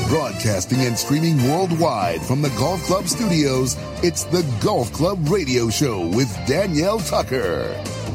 Broadcasting and streaming worldwide from the Golf Club studios, it's the Golf Club Radio Show with Danielle Tucker.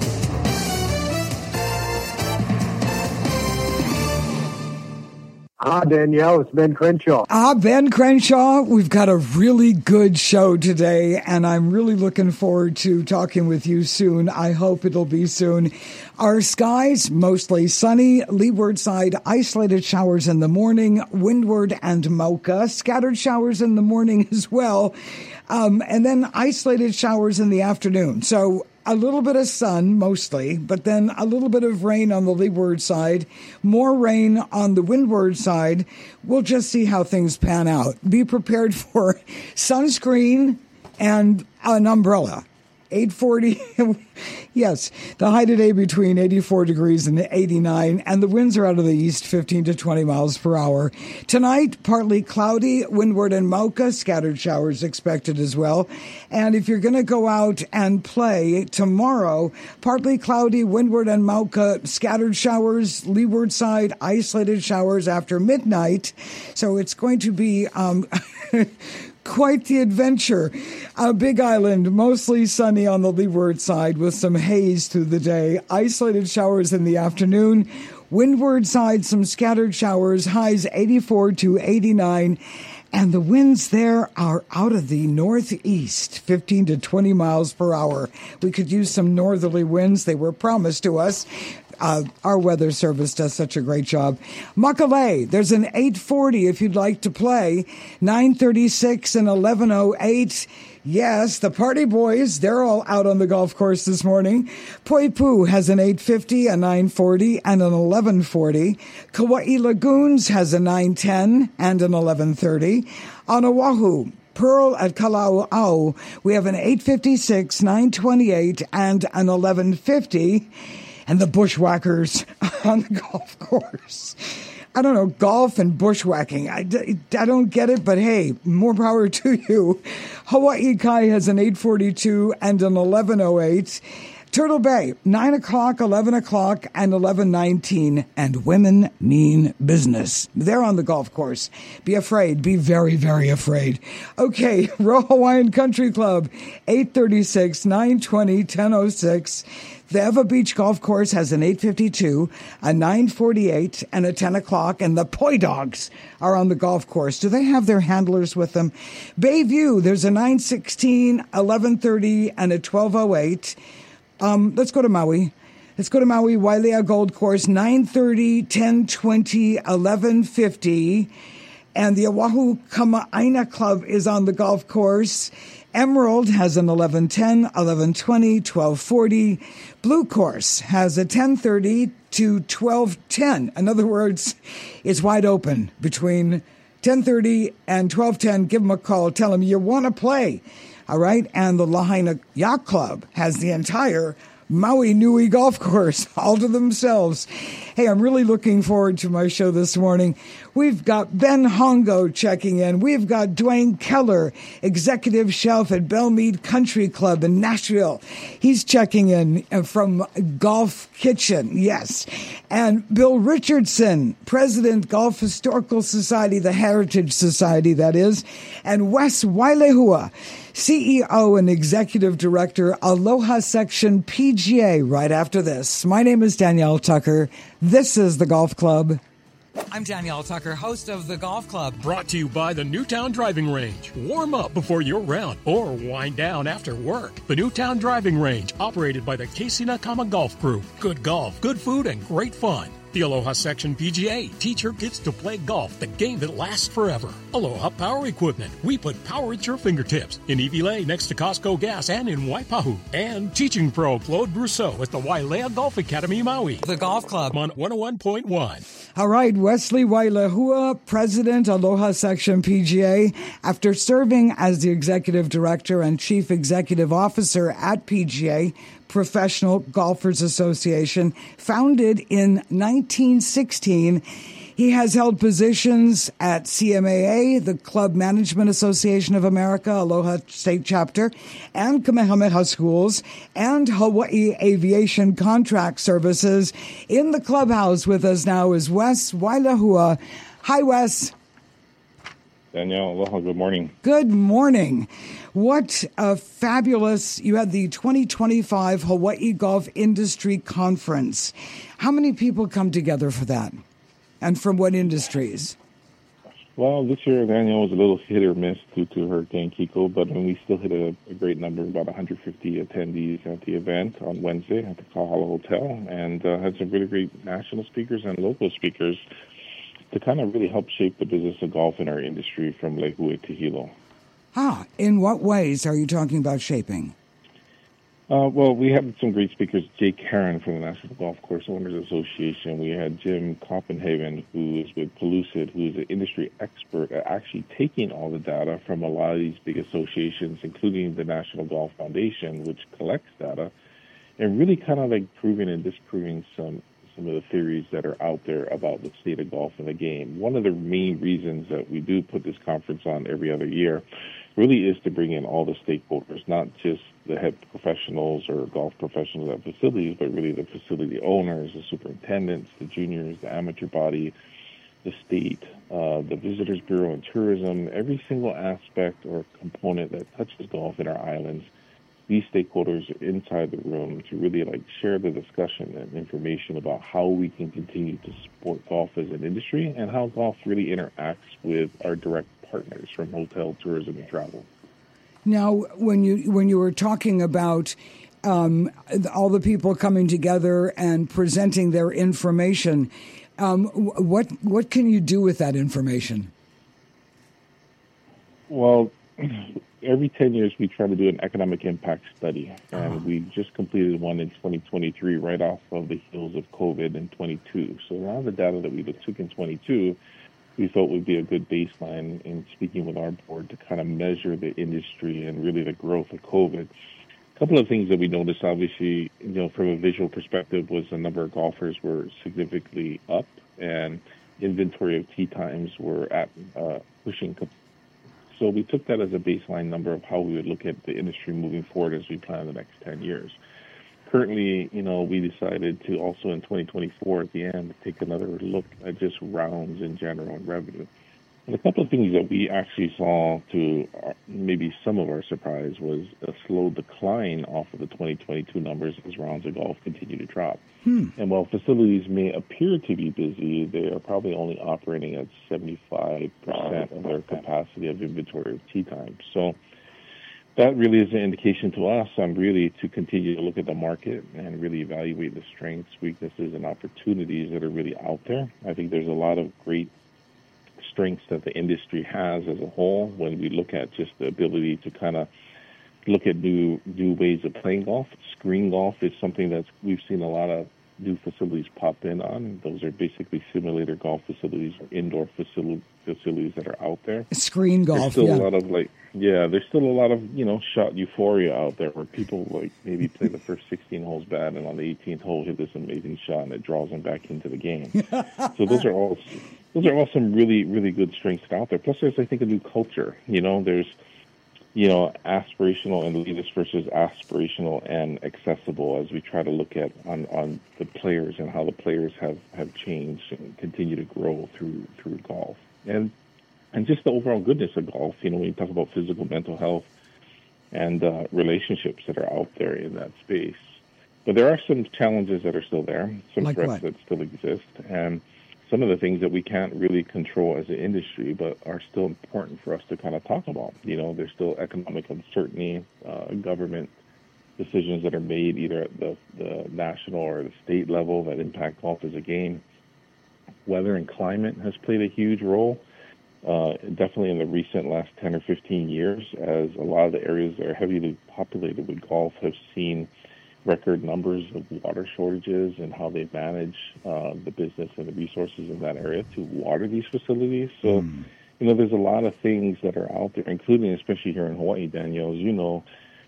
Danielle, it's Ben Crenshaw. Ben Crenshaw, we've got a really good show today, and I'm really looking forward to talking with you soon. I hope it'll be soon. Our skies, mostly sunny, leeward side, isolated showers in the morning, windward and Mocha, scattered showers in the morning as well, and then isolated showers in the afternoon. So a little bit of sun, mostly, but then a little bit of rain on the leeward side, more rain on the windward side. We'll just see how things pan out. Be prepared for sunscreen and an umbrella. 840, yes, the high today between 84 degrees and 89, and the winds are out of the east, 15 to 20 miles per hour. Tonight, partly cloudy, windward and Mocha, scattered showers expected as well. And if you're going to go out and play tomorrow, partly cloudy, windward and Mocha, scattered showers, leeward side, isolated showers after midnight. So it's going to be quite the adventure. Big Island, mostly sunny on the leeward side with some haze through the day. Isolated showers in the afternoon. Windward side, some scattered showers. Highs 84 to 89. And the winds there are out of the northeast, 15 to 20 miles per hour. We could use some northerly winds. They were promised to us. Our weather service does such a great job. Makalei, there's an 840 if you'd like to play. 936 and 1108. Yes, the party boys, they're all out on the golf course this morning. Poipu has an 850, a 940, and an 1140. Kauai Lagoons has a 910 and an 1130. On Oahu, Pearl at Kalauau, we have an 856, 928, and an 1150. And the bushwhackers on the golf course. I don't know, golf and bushwhacking. I don't get it, but hey, more power to you. Hawaii Kai has an 842 and an 1108. Turtle Bay, 9 o'clock, 11 o'clock, and 11:19. And women mean business. They're on the golf course. Be afraid. Be very, very afraid. Okay, Royal Hawaiian Country Club, 836, 920, 1006. The Eva Beach Golf Course has an 852, a 948, and a 10 o'clock, and the Poi Dogs are on the golf course. Do they have their handlers with them? Bayview, there's a 916, 1130, and a 1208. Let's go to Maui. Let's go to Maui, Wailea Gold Course, 930, 1020, 1150. And the Oahu Kama'aina Club is on the golf course. Emerald has an 1110, 1120, 1240. Blue Course has a 1030 to 1210. In other words, it's wide open between 1030 and 1210. Give them a call. Tell them you want to play. All right. And the Lahaina Yacht Club has the entire Maui Nui Golf Course all to themselves. Hey, I'm really looking forward to my show this morning. We've got Ben Hongo checking in. We've got Dwayne Keller, executive chef at Bellmead Country Club in Nashville. He's checking in from Golf Kitchen, yes. And Bill Richardson, president, Golf Historical Society, the Heritage Society, that is. And Wes Wailehua, CEO and Executive Director, Aloha Section PGA, right after this. My name is Danielle Tucker. This is The Golf Club. I'm Danielle Tucker, host of The Golf Club. Brought to you by the Newtown Driving Range. Warm up before your round or wind down after work. The Newtown Driving Range, operated by the Casey Nakama Golf Group. Good golf, good food, and great fun. The Aloha Section PGA. Teach your kids to play golf, the game that lasts forever. Aloha Power Equipment. We put power at your fingertips. In Iwilei, next to Costco Gas, and in Waipahu. And Teaching Pro Claude Brousseau at the Wailea Golf Academy, Maui. The Golf Club On 101.1. All right, Wesley Wailehua, President, Aloha Section PGA. After serving as the Executive Director and Chief Executive Officer at PGA, Professional Golfers Association, founded in 1916. He has held positions at CMAA, the Club Management Association of America, Aloha State Chapter, and Kamehameha Schools, and Hawaii Aviation Contract Services. In the clubhouse with us now is Wes Wailehua. Hi, Wes. Danielle, aloha, good morning. Good morning. What a fabulous, you had the 2025 Hawaii Golf Industry Conference. How many people come together for that? And from what industries? Well, this year, Danielle, was a little hit or miss due to Hurricane Kiko, but we still hit a great number, about 150 attendees at the event on Wednesday at the Kahala Hotel, and had some really great national speakers and local speakers to kind of really help shape the business of golf in our industry from Lehue to Hilo. In what ways are you talking about shaping? Well, we had some great speakers. Jake Herron from the National Golf Course Owners Association. We had Jim Copenhagen, who is with Pellucid, who is an industry expert at actually taking all the data from a lot of these big associations, including the National Golf Foundation, which collects data, and really kind of like proving and disproving some of the theories that are out there about the state of golf in the game. One of the main reasons that we do put this conference on every other year really is to bring in all the stakeholders, not just the head professionals or golf professionals at facilities, but really the facility owners, the superintendents, the juniors, the amateur body, the state, the Visitors Bureau and tourism, every single aspect or component that touches golf in our islands. These stakeholders are inside the room to really share the discussion and information about how we can continue to support golf as an industry and how golf really interacts with our direct partners from hotel, tourism, and travel. Now, when you were talking about all the people coming together and presenting their information, what can you do with that information? Well, every 10 years we try to do an economic impact study, and we just completed one in 2023 right off of the heels of COVID in 22. So a lot of the data that we took in 22 we thought would be a good baseline in speaking with our board to kind of measure the industry and really the growth of COVID. A couple of things that we noticed, obviously, from a visual perspective, was the number of golfers were significantly up, and inventory of tee times were at pushing. So we took that as a baseline number of how we would look at the industry moving forward as we plan the next 10 years. Currently, we decided to also in 2024 at the end take another look at just rounds in general and revenue. And a couple of things that we actually saw, to maybe some of our surprise, was a slow decline off of the 2022 numbers as rounds of golf continue to drop. And while facilities may appear to be busy, they are probably only operating at 75% of their capacity of inventory of tee time. So that really is an indication to us really to continue to look at the market and really evaluate the strengths, weaknesses, and opportunities that are really out there. I think there's a lot of great strengths that the industry has as a whole when we look at just the ability to kind of look at new ways of playing golf. Screen golf is something that we've seen a lot of new facilities pop in on. Those are basically simulator golf facilities or indoor facilities that are out there. Screen golf, there's still a lot of there's still a lot of shot euphoria out there where people maybe play the first 16 holes bad and on the 18th hole hit this amazing shot and it draws them back into the game. So those are all some really, really good strengths out there. Plus, there's, I think, a new culture. There's aspirational and elitist versus aspirational and accessible as we try to look at on the players and how the players have changed and continue to grow through golf. And just the overall goodness of golf, when you talk about physical, mental health, and relationships that are out there in that space. But there are some challenges that are still there, some threats that still exist, and some of the things that we can't really control as an industry, but are still important for us to kind of talk about. There's still economic uncertainty, government decisions that are made either at the national or the state level that impact golf as a game. Weather and climate has played a huge role, definitely in the last 10 or 15 years, as a lot of the areas that are heavily populated with golf have seen record numbers of water shortages and how they manage the business and the resources in that area to water these facilities. So, there's a lot of things that are out there, including, especially here in Hawaii, Danielle, as you know,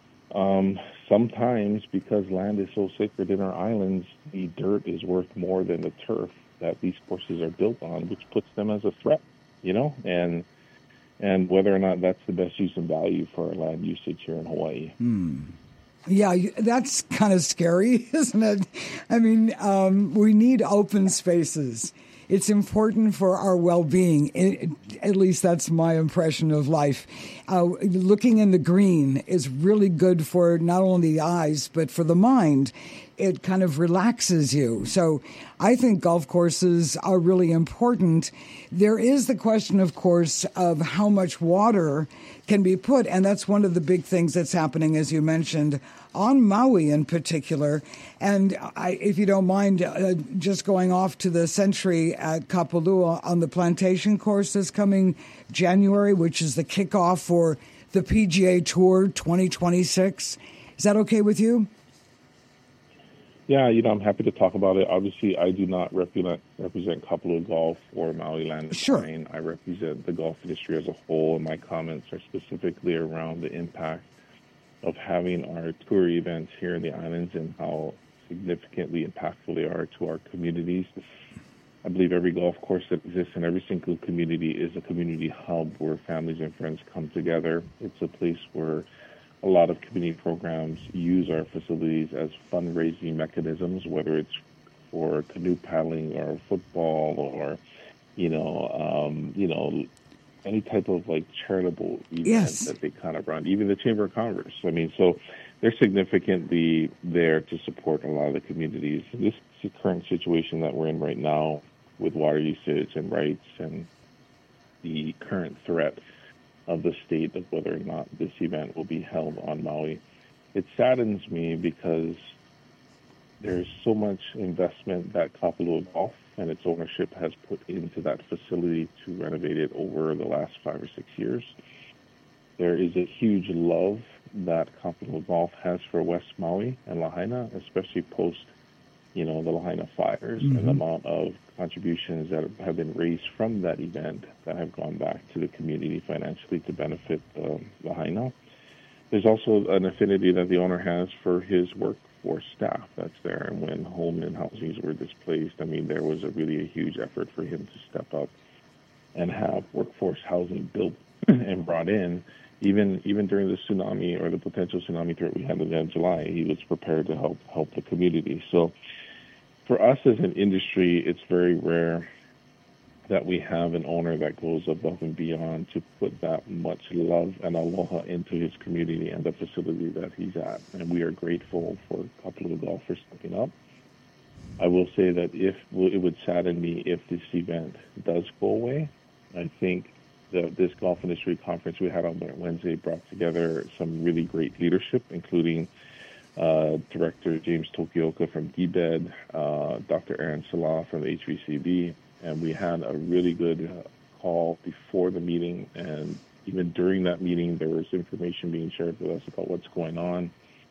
sometimes because land is so sacred in our islands, the dirt is worth more than the turf that these courses are built on, which puts them as a threat, and whether or not that's the best use and value for our land usage here in Hawaii. Yeah, that's kind of scary, isn't it? I mean, we need open spaces. it's important for our well-being. At least that's my impression of life. Looking in the green is really good for not only the eyes, but for the mind. It kind of relaxes you. So I think golf courses are really important. There is the question, of course, of how much water can be put. And that's one of the big things that's happening, as you mentioned, on Maui in particular. And if you don't mind, just going off to the Century at Kapalua on the Plantation course this coming January, which is the kickoff for the PGA Tour 2026. Is that okay with you? Yeah, I'm happy to talk about it. Obviously, I do not represent Kapalua Golf or Maui Land and Sure. Plain. I represent the golf industry as a whole, and my comments are specifically around the impact of having our tour events here in the islands and how significantly impactful they are to our communities. I believe every golf course that exists in every single community is a community hub where families and friends come together. It's a place where a lot of community programs use our facilities as fundraising mechanisms, whether it's for canoe paddling or football or, any type of charitable event that they kind of run, even the Chamber of Commerce. So they're significantly there to support a lot of the communities. This current situation that we're in right now with water usage and rights and the current threat of the state of whether or not this event will be held on Maui. It saddens me because there's so much investment that Kapalua Golf and its ownership has put into that facility to renovate it over the last 5 or 6 years. There is a huge love that Kapalua Golf has for West Maui and Lahaina, especially post, the Lahaina fires, and the amount of contributions that have been raised from that event that have gone back to the community financially to benefit Lahaina. There's also an affinity that the owner has for his workforce staff that's there. And when home and housings were displaced, there was really a huge effort for him to step up and have workforce housing built and brought in. Even during the tsunami or the potential tsunami threat we had in July, he was prepared to help the community. So for us as an industry, it's very rare that we have an owner that goes above and beyond to put that much love and aloha into his community and the facility that he's at. And we are grateful for Kapalua Golf for stepping up. I will say that it would sadden me if this event does go away. I think that this golf industry conference we had on Wednesday brought together some really great leadership, including Director James Tokioka from DBED, Dr. Aaron Salah from the HVCB, and we had a really good call before the meeting, and even during that meeting there was information being shared with us about what's going on.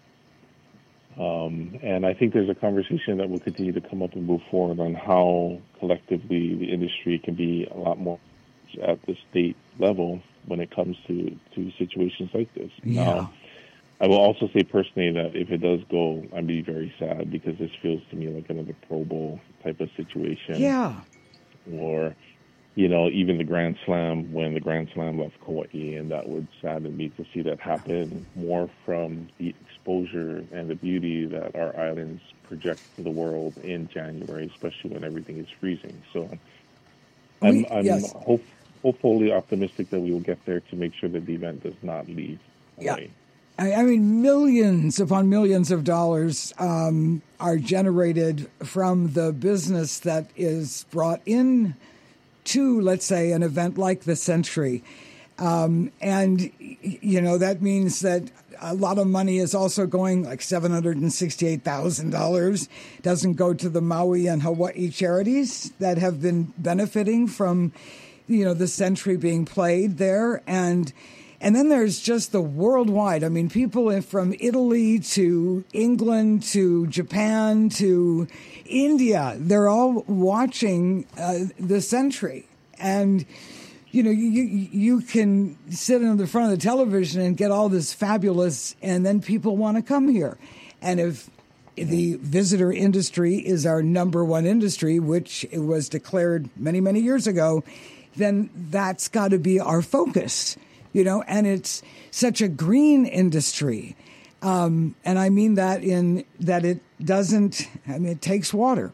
And I think there's a conversation that will continue to come up and move forward on how collectively the industry can be a lot more at the state level when it comes to situations like this. Yeah. Now, I will also say personally that if it does go, I'd be very sad because this feels to me like another Pro Bowl type of situation. Yeah. Or, even the Grand Slam, when the Grand Slam left Kauai, and that would sadden me to see that happen more from the exposure and the beauty that our islands project to the world in January, especially when everything is freezing. So I'm hopefully optimistic that we will get there to make sure that the event does not leave Hawaii. I mean, millions upon millions of dollars are generated from the business that is brought in to, let's say, an event like the Century. And, that means that a lot of money is also going, like $768,000, doesn't go to the Maui and Hawaii charities that have been benefiting from, the Century being played there. And then there's just the worldwide. I mean, people from Italy to England to Japan to India, they're all watching the Century. And, you can sit in the front of the television and get all this fabulous, and then people want to come here. And if the visitor industry is our number one industry, which it was declared many, many years ago, then that's got to be our focus. And it's such a green industry. And I mean that in that it takes water.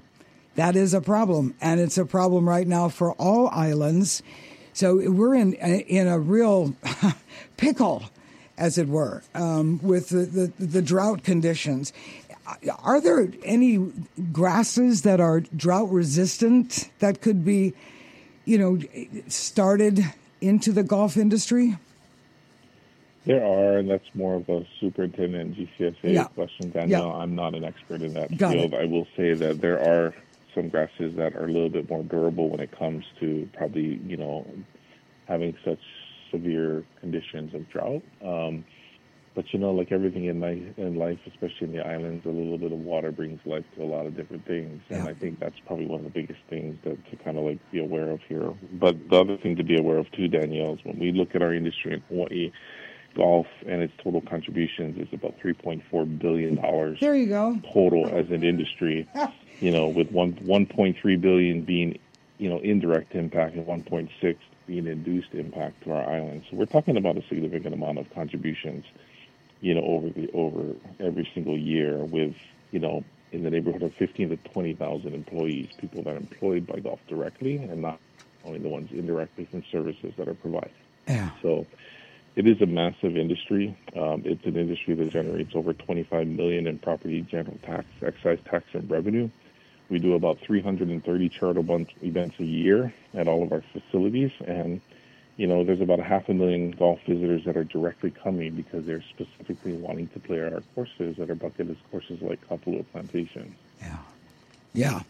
That is a problem, and it's a problem right now for all islands. So we're in a real pickle, as it were, with the drought conditions. Are there any grasses that are drought resistant that could be, started into the golf industry? There are, and that's more of a superintendent GCSA question, Danielle. I'm not an expert in that field. I will say that there are some grasses that are a little bit more durable when it comes to probably, having such severe conditions of drought. But, like everything in life, especially in the islands, a little bit of water brings life to a lot of different things. And I think that's probably one of the biggest things to kind of be aware of here. But the other thing to be aware of too, Danielle, is when we look at our industry in Hawaii, golf and its total contributions is about $3.4 billion. There you go. Total as an industry, with 1.3 billion being, indirect impact and 1.6 being induced impact to our islands. So we're talking about a significant amount of contributions, over every single year with, in the neighborhood of 15 to 20,000 employees, people that are employed by golf directly and not only the ones indirectly from services that are provided. Yeah. So it is a massive industry. It's an industry that generates over $25 million in property general tax, excise tax, and revenue. We do about 330 charitable events a year at all of our facilities, and there's about 500,000 golf visitors that are directly coming because they're specifically wanting to play our courses that are bucket list courses like Kapalua Plantation. Yeah.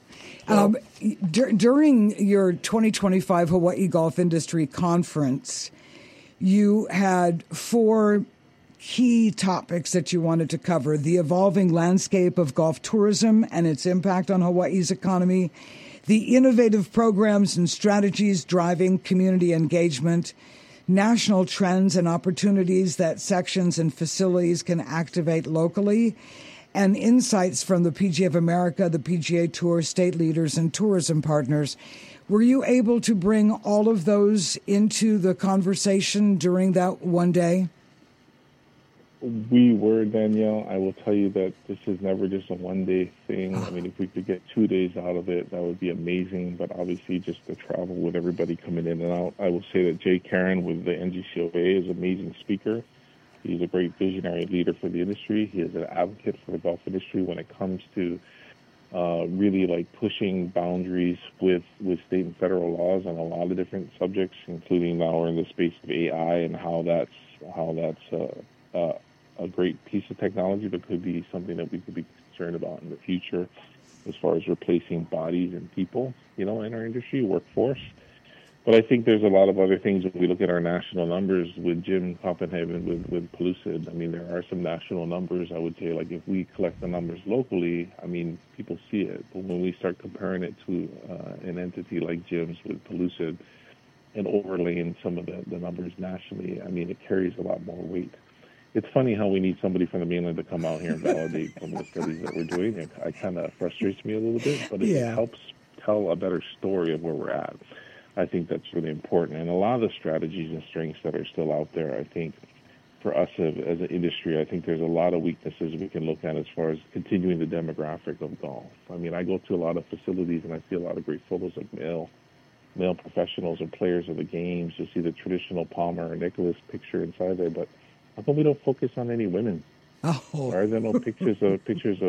During your 2025 Hawaii Golf Industry Conference, you had 4 key topics that you wanted to cover: the evolving landscape of golf tourism and its impact on Hawaii's economy, the innovative programs and strategies driving community engagement, national trends and opportunities that sections and facilities can activate locally, and insights from the PGA of America, the PGA Tour, state leaders, and tourism partners. Were you able to bring all of those into the conversation during that one day? We were, Danielle. I will tell you that this is never just a one-day thing. I mean, if we could get 2 days out of it, that would be amazing. But obviously, just the travel with everybody coming in and out. I will say that Jay Karen with the NGCOA is an amazing speaker. He's a great visionary leader for the industry. He is an advocate for the golf industry when it comes to really pushing boundaries with state and federal laws on a lot of different subjects, including now we're in the space of AI and how that's a great piece of technology, but could be something that we could be concerned about in the future as far as replacing bodies and people, in our industry, workforce. But I think there's a lot of other things when we look at our national numbers with Jim Copenhagen, with Pellucid. I mean, there are some national numbers. I would say, if we collect the numbers locally, I mean, people see it. But when we start comparing it to an entity like Jim's with Pellucid and overlaying some of the numbers nationally, I mean, it carries a lot more weight. It's funny how we need somebody from the mainland to come out here and validate some of the studies that we're doing. It kind of frustrates me a little bit, but it helps tell a better story of where we're at. I think that's really important. And a lot of the strategies and strengths that are still out there, I think, for us as an industry, I think there's a lot of weaknesses we can look at as far as continuing the demographic of golf. I mean, I go to a lot of facilities and I see a lot of great photos of male professionals or players of the games. You see the traditional Palmer or Nicholas picture inside there, but how come we don't focus on any women? Why are there no pictures of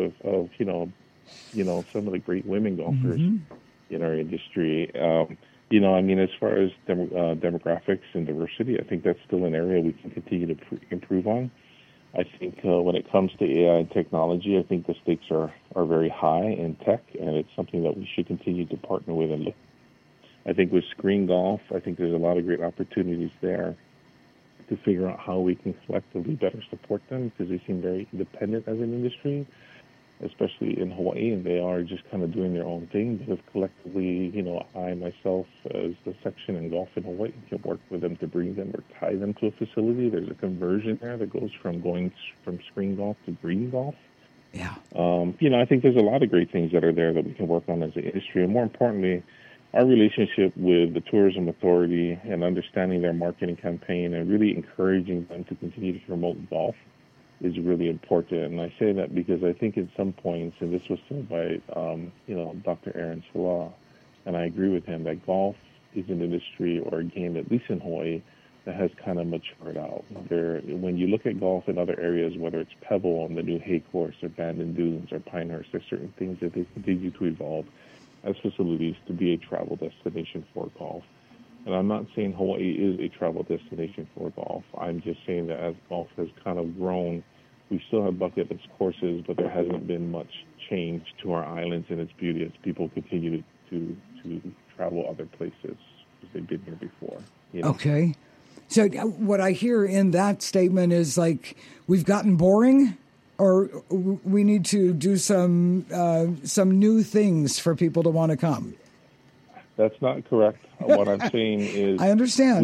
some of the great women golfers in our industry? I mean, as far as demographics and diversity, I think that's still an area we can continue to improve on. I think when it comes to AI and technology, I think the stakes are very high in tech, and it's something that we should continue to partner with and look. I think with Screen Golf, I think there's a lot of great opportunities there to figure out how we can collectively better support them, because they seem very independent as an industry, especially in Hawaii, and they are just kind of doing their own thing. But if collectively, I myself, as the section in golf in Hawaii, can work with them to bring them or tie them to a facility, there's a conversion there that goes from going from Screen Golf to Green Golf. Yeah. I think there's a lot of great things that are there that we can work on as an industry, and more importantly, our relationship with the Tourism Authority and understanding their marketing campaign and really encouraging them to continue to promote golf is really important. And I say that because I think at some points, and this was said by, Dr. Aaron Salah, and I agree with him, that golf is an industry or a game, at least in Hawaii, that has kind of matured out. When you look at golf in other areas, whether it's Pebble on the new Hay Course or Bandon Dunes or Pinehurst, there's certain things that they continue to evolve as facilities to be a travel destination for golf. And I'm not saying Hawaii is a travel destination for golf. I'm just saying that as golf has kind of grown, we still have bucket list courses, but there hasn't been much change to our islands and its beauty as people continue to travel other places because they've been here before. Okay. So what I hear in that statement is like we've gotten boring, or we need to do some new things for people to want to come. That's not correct. What I'm saying is I understand.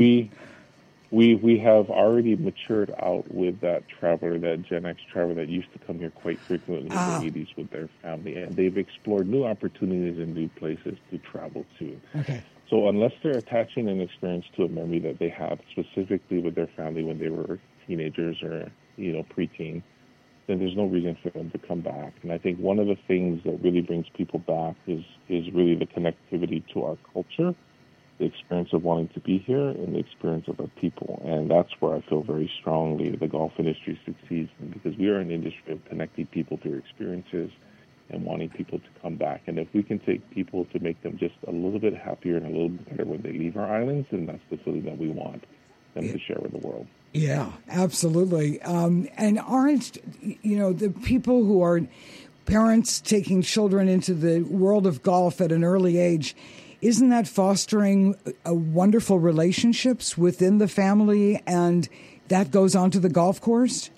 We have already matured out with that traveler, that Gen X traveler that used to come here quite frequently in the 80s with their family, and they've explored new opportunities and new places to travel to. Okay. So unless they're attaching an experience to a memory that they had specifically with their family when they were teenagers or, preteen, then there's no reason for them to come back. And I think one of the things that really brings people back is really the connectivity to our culture, the experience of wanting to be here, and the experience of our people. And that's where I feel very strongly the golf industry succeeds, because we are an industry of connecting people through experiences and wanting people to come back. And if we can take people to make them just a little bit happier and a little bit better when they leave our islands, then that's the feeling that we want them to share with the world. Yeah, absolutely. And aren't, the people who are parents taking children into the world of golf at an early age, isn't that fostering wonderful relationships within the family, and that goes on to the golf course?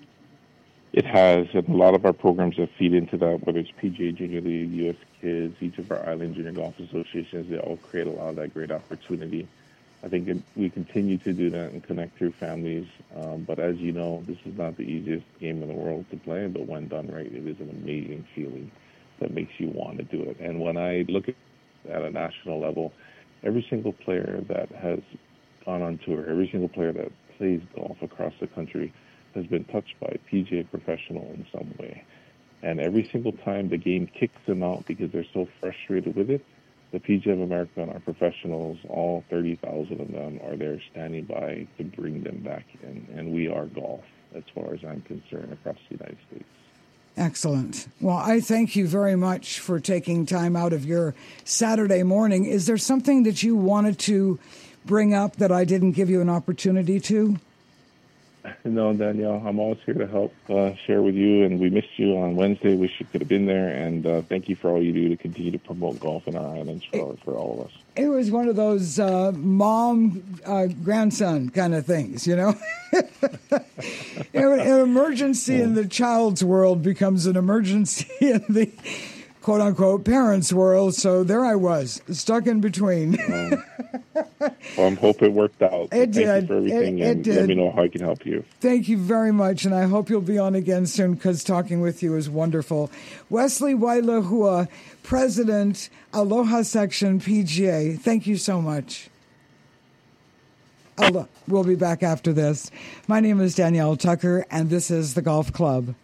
It has, and a lot of our programs that feed into that, whether it's PGA Junior League, U.S. Kids, each of our island junior golf associations, they all create a lot of that great opportunity. I think we continue to do that and connect through families. But as you know, this is not the easiest game in the world to play, but when done right, it is an amazing feeling that makes you want to do it. And when I look at a national level, every single player that has gone on tour, every single player that plays golf across the country has been touched by a PGA professional in some way. And every single time the game kicks them out because they're so frustrated with it, the PGA of America and our professionals, all 30,000 of them, are there standing by to bring them back in. And we are golf, as far as I'm concerned, across the United States. Excellent. Well, I thank you very much for taking time out of your Saturday morning. Is there something that you wanted to bring up that I didn't give you an opportunity to? No, Danielle, I'm always here to help share with you, and we missed you on Wednesday. Wish you could have been there, and thank you for all you do to continue to promote golf in our islands for all of us. It was one of those mom-grandson kind of things, An emergency in the child's world becomes an emergency in the quote-unquote parents' world, so there I was, stuck in between. Well, I hope it worked out. It did. Thank you for everything, and let me know how I can help you. Thank you very much, and I hope you'll be on again soon, because talking with you is wonderful. Wesley Wailahua, President, Aloha Section PGA, thank you so much. We'll be back after this. My name is Danielle Tucker, and this is the Golf Club.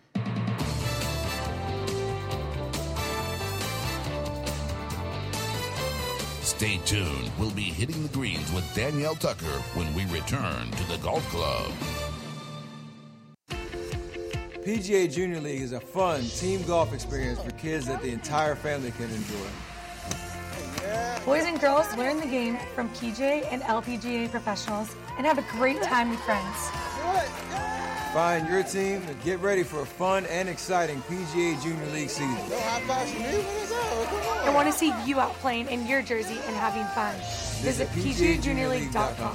Stay tuned. We'll be hitting the greens with Danielle Tucker when we return to the Golf Club. PGA Junior League is a fun team golf experience for kids that the entire family can enjoy. Boys and girls learn the game from PGA and LPGA professionals and have a great time with friends. Find your team and get ready for a fun and exciting PGA Junior League season. I want to see you out playing in your jersey and having fun. Visit PGAJuniorLeague.com.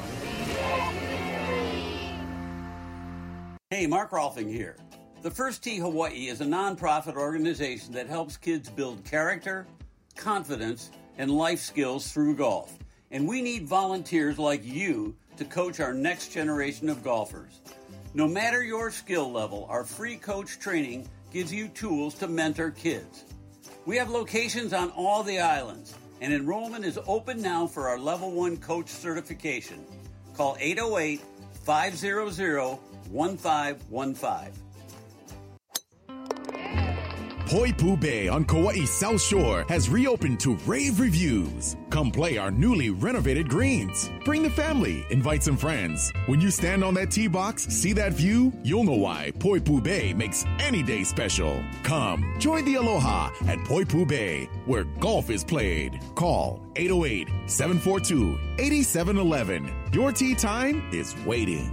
Hey, Mark Rolfing here. The First Tee Hawaii is a nonprofit organization that helps kids build character, confidence, and life skills through golf. And we need volunteers like you to coach our next generation of golfers. No matter your skill level, our free coach training gives you tools to mentor kids. We have locations on all the islands, and enrollment is open now for our Level 1 coach certification. Call 500-1515. Poipu Bay on Kauai's South Shore has reopened to rave reviews. Come play our newly renovated greens. Bring the family, invite some friends. When you stand on that tee box, see that view, you'll know why Poipu Bay makes any day special. Come, join the aloha at Poipu Bay, where golf is played. Call 808-742-8711. Your tee time is waiting.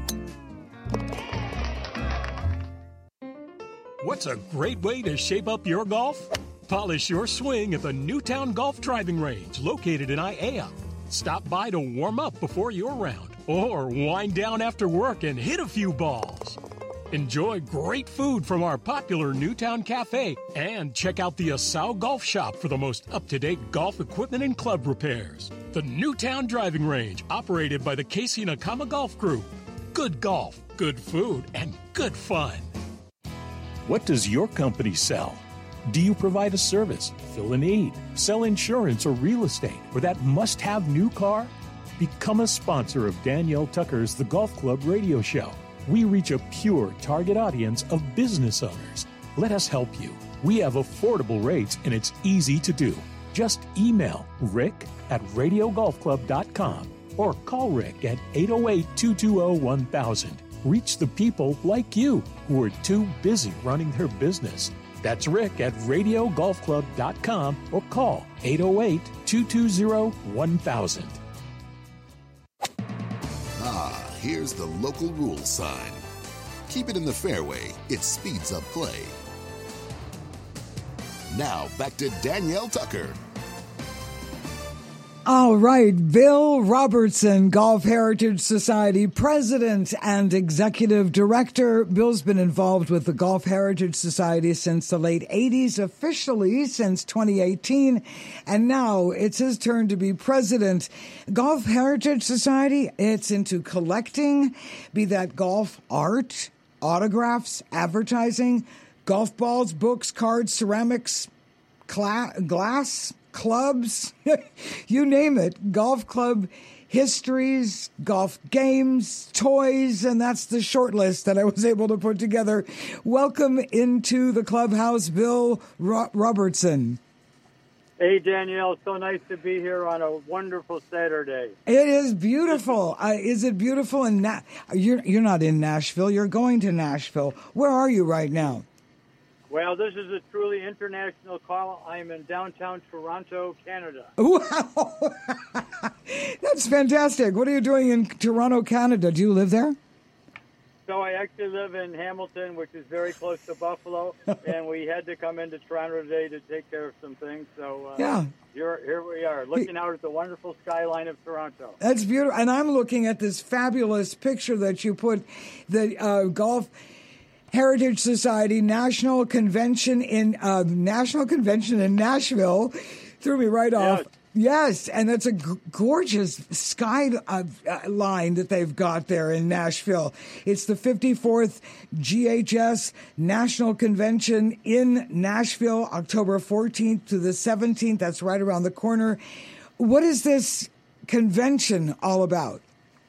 What's a great way to shape up your golf? Polish your swing at the Newtown Golf Driving Range, located in Aiea. Stop by to warm up before your round, or wind down after work and hit a few balls. Enjoy great food from our popular Newtown Cafe, and check out the Asau Golf Shop for the most up-to-date golf equipment and club repairs. The Newtown Driving Range, operated by the Casey Nakama Golf Group. Good golf, good food, and good fun. What does your company sell? Do you provide a service, fill a need, sell insurance or real estate, or that must-have new car? Become a sponsor of Danielle Tucker's The Golf Club radio show. We reach a pure target audience of business owners. Let us help you. We have affordable rates and it's easy to do. Just email rick@radiogolfclub.com or call Rick at 808-220-1000. Reach the people like you who are too busy running their business. That's Rick at radiogolfclub.com or call 808-220-1000. Here's the local rules sign. Keep it in the fairway. It speeds up play. Now back to Danielle Tucker. All right, Bill Robertson, Golf Heritage Society President and Executive Director. Bill's been involved with the Golf Heritage Society since the late 80s, officially since 2018, and now it's his turn to be president. Golf Heritage Society, it's into collecting, be that golf art, autographs, advertising, golf balls, books, cards, ceramics, glass, clubs, you name it, golf club histories, golf games, toys, and that's the short list that I was able to put together. Welcome into the clubhouse, Bill Robertson. Hey, Danielle, so nice to be here on a wonderful Saturday. It is beautiful. Is it beautiful? You're not in Nashville. You're going to Nashville. Where are you right now? Well, this is a truly international call. I'm in downtown Toronto, Canada. Wow. That's fantastic. What are you doing in Toronto, Canada? Do you live there? So I actually live in Hamilton, which is very close to Buffalo, and we had to come into Toronto today to take care of some things. So here we are, looking out at the wonderful skyline of Toronto. That's beautiful. And I'm looking at this fabulous picture that you put, the Golf Heritage Society National Convention in Nashville. Threw me right off. Yes, and that's a gorgeous sky line that they've got there in Nashville. It's the 54th GHS National Convention in Nashville, October 14th to the 17th. That's right around the corner. What is this convention all about?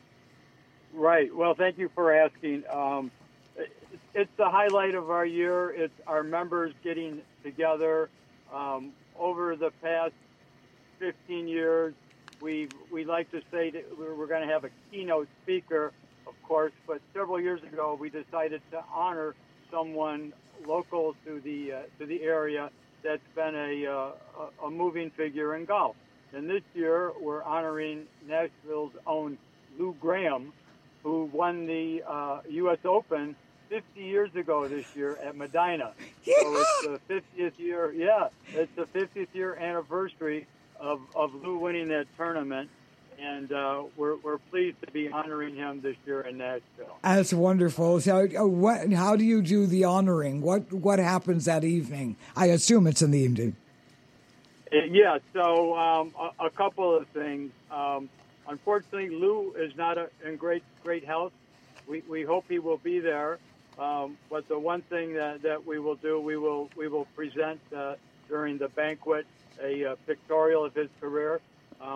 Right. Well, thank you for asking. It's the highlight of our year. It's our members getting together. Over the past 15 years, we like to say that we're going to have a keynote speaker, of course, but several years ago we decided to honor someone local to the area that's been a moving figure in golf. And this year we're honoring Nashville's own Lou Graham, who won the U.S. Open 50 years ago this year at Medina. Yeah. So it's the 50th year. Yeah, it's the 50th year anniversary of Lou winning that tournament, and we're pleased to be honoring him this year in Nashville. That's wonderful. So, how do you do the honoring? What happens that evening? I assume it's in the evening. Yeah. So a couple of things. Unfortunately, Lou is not in great health. We hope he will be there. But the one thing that we will do, we will present during the banquet a pictorial of his career.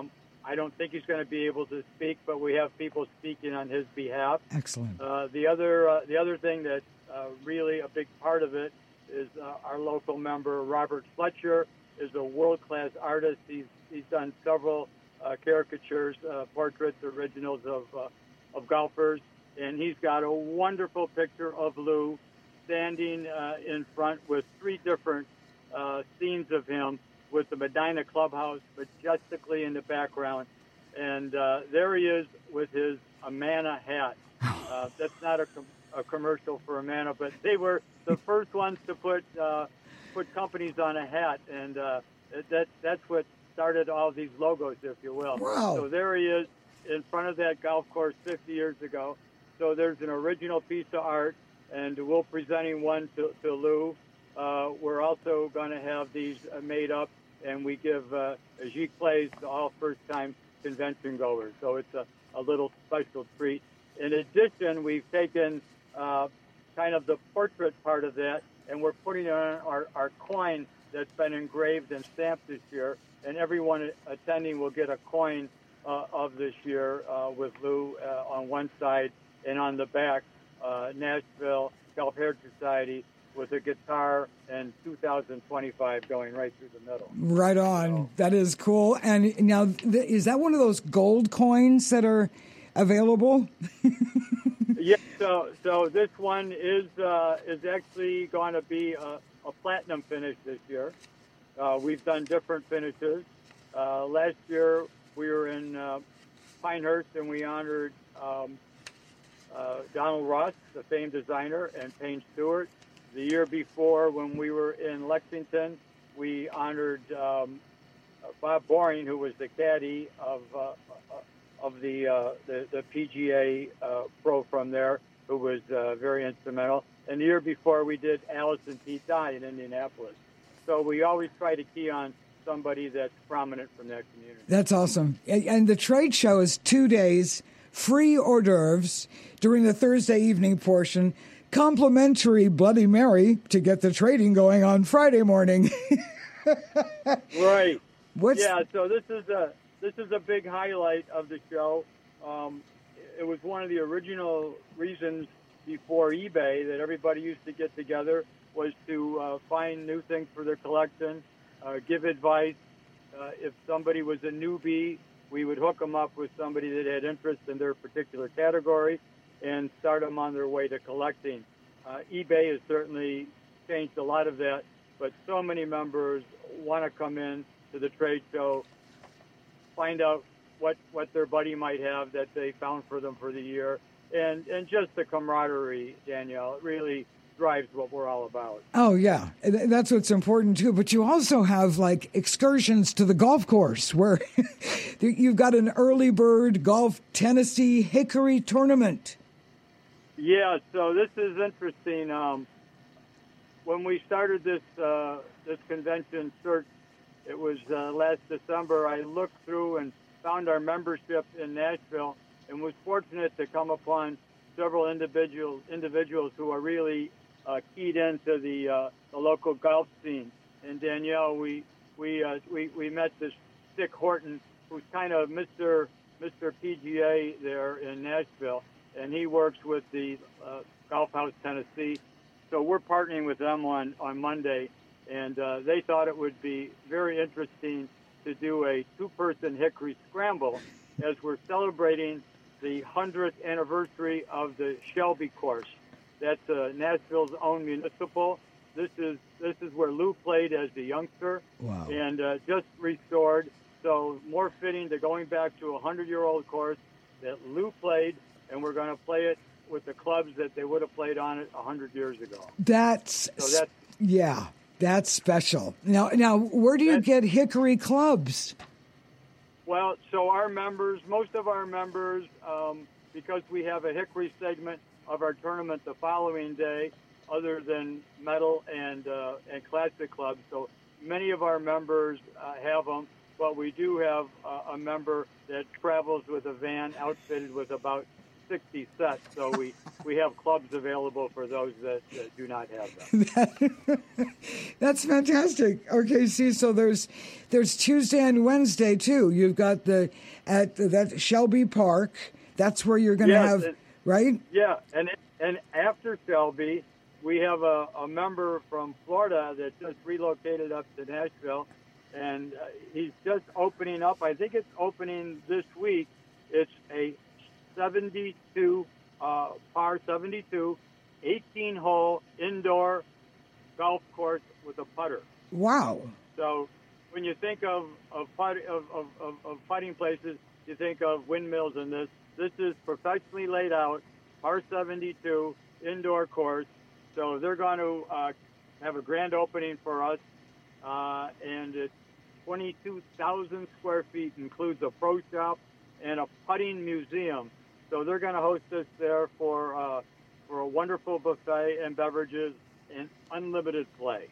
I don't think he's going to be able to speak, but we have people speaking on his behalf. Excellent. The other thing that really a big part of it is our local member, Robert Fletcher, is a world-class artist. He's done several caricatures, portraits, originals of golfers, and he's got a wonderful picture of Lou standing in front with 3 different scenes of him, with the Medina Clubhouse majestically in the background. And there he is with his Amana hat. That's not a commercial for Amana, but they were the first ones to put companies on a hat. And that's what started all these logos, if you will. Wow. So there he is in front of that golf course 50 years ago. So there's an original piece of art, and we're presenting one to Lou. We're also going to have these made up, and we give giclées to all first-time convention goers. So it's a little special treat. In addition, we've taken kind of the portrait part of that, and we're putting on our coin that's been engraved and stamped this year, and everyone attending will get a coin of this year with Lou on one side, and on the back, Nashville Golf Heritage Society, with a guitar and 2025 going right through the middle. Right on. So, that is cool. And now, is that one of those gold coins that are available? Yeah. So this one is actually going to be a platinum finish this year. We've done different finishes. Last year we were in Pinehurst, and we honored Donald Ross, the famed designer, and Payne Stewart. The year before, when we were in Lexington, we honored Bob Boring, who was the caddy of the PGA pro from there, who was very instrumental. And the year before, we did Allison P. Dye in Indianapolis. So we always try to key on somebody that's prominent from that community. That's awesome. And the trade show is 2 days, free hors d'oeuvres during the Thursday evening portion, complimentary Bloody Mary to get the trading going on Friday morning. Right. So this is a big highlight of the show. It was one of the original reasons before eBay that everybody used to get together, was to find new things for their collection, give advice. If somebody was a newbie, we would hook them up with somebody that had interest in their particular category and start them on their way to collecting. eBay has certainly changed a lot of that, but so many members want to come in to the trade show, find out what their buddy might have that they found for them for the year, and just the camaraderie, Danielle, it really drives what we're all about. Oh, yeah. That's what's important, too. But you also have, like, excursions to the golf course where you've got an early bird golf Tennessee Hickory tournament. Yeah, so this is interesting. When we started this convention search, it was last December, I looked through and found our membership in Nashville and was fortunate to come upon several individuals who are really keyed into the local golf scene. And Danielle, we met this Dick Horton, who's kind of Mr. PGA there in Nashville, and he works with the Golf House Tennessee. So we're partnering with them on Monday, and they thought it would be very interesting to do a 2-person Hickory Scramble as we're celebrating the 100th anniversary of the Shelby course. That's Nashville's own municipal. This is where Lou played as a youngster. Wow. And just restored. So more fitting to going back to a 100-year-old course that Lou played, and we're going to play it with the clubs that they would have played on it 100 years ago. That's special. Now, where do you get Hickory clubs? Well, so our members, most of our members, because we have a Hickory segment of our tournament the following day, other than metal and classic clubs. So many of our members have them, but we do have a member that travels with a van outfitted with about 60 sets, so we have clubs available for those that do not have them. That's fantastic. Okay, see, so there's Tuesday and Wednesday too. You've got that Shelby Park. That's where you're going to have, right? Yeah, and after Shelby, we have a member from Florida that just relocated up to Nashville, and he's just opening up. I think it's opening this week. It's a 72 par 72, 18-hole indoor golf course with a putter. Wow! So when you think of putting places, you think of windmills and this. This is professionally laid out, par 72 indoor course. So they're going to have a grand opening for us, and it's 22,000 square feet, includes a pro shop and a putting museum. So they're going to host us there for a wonderful buffet and beverages and unlimited play.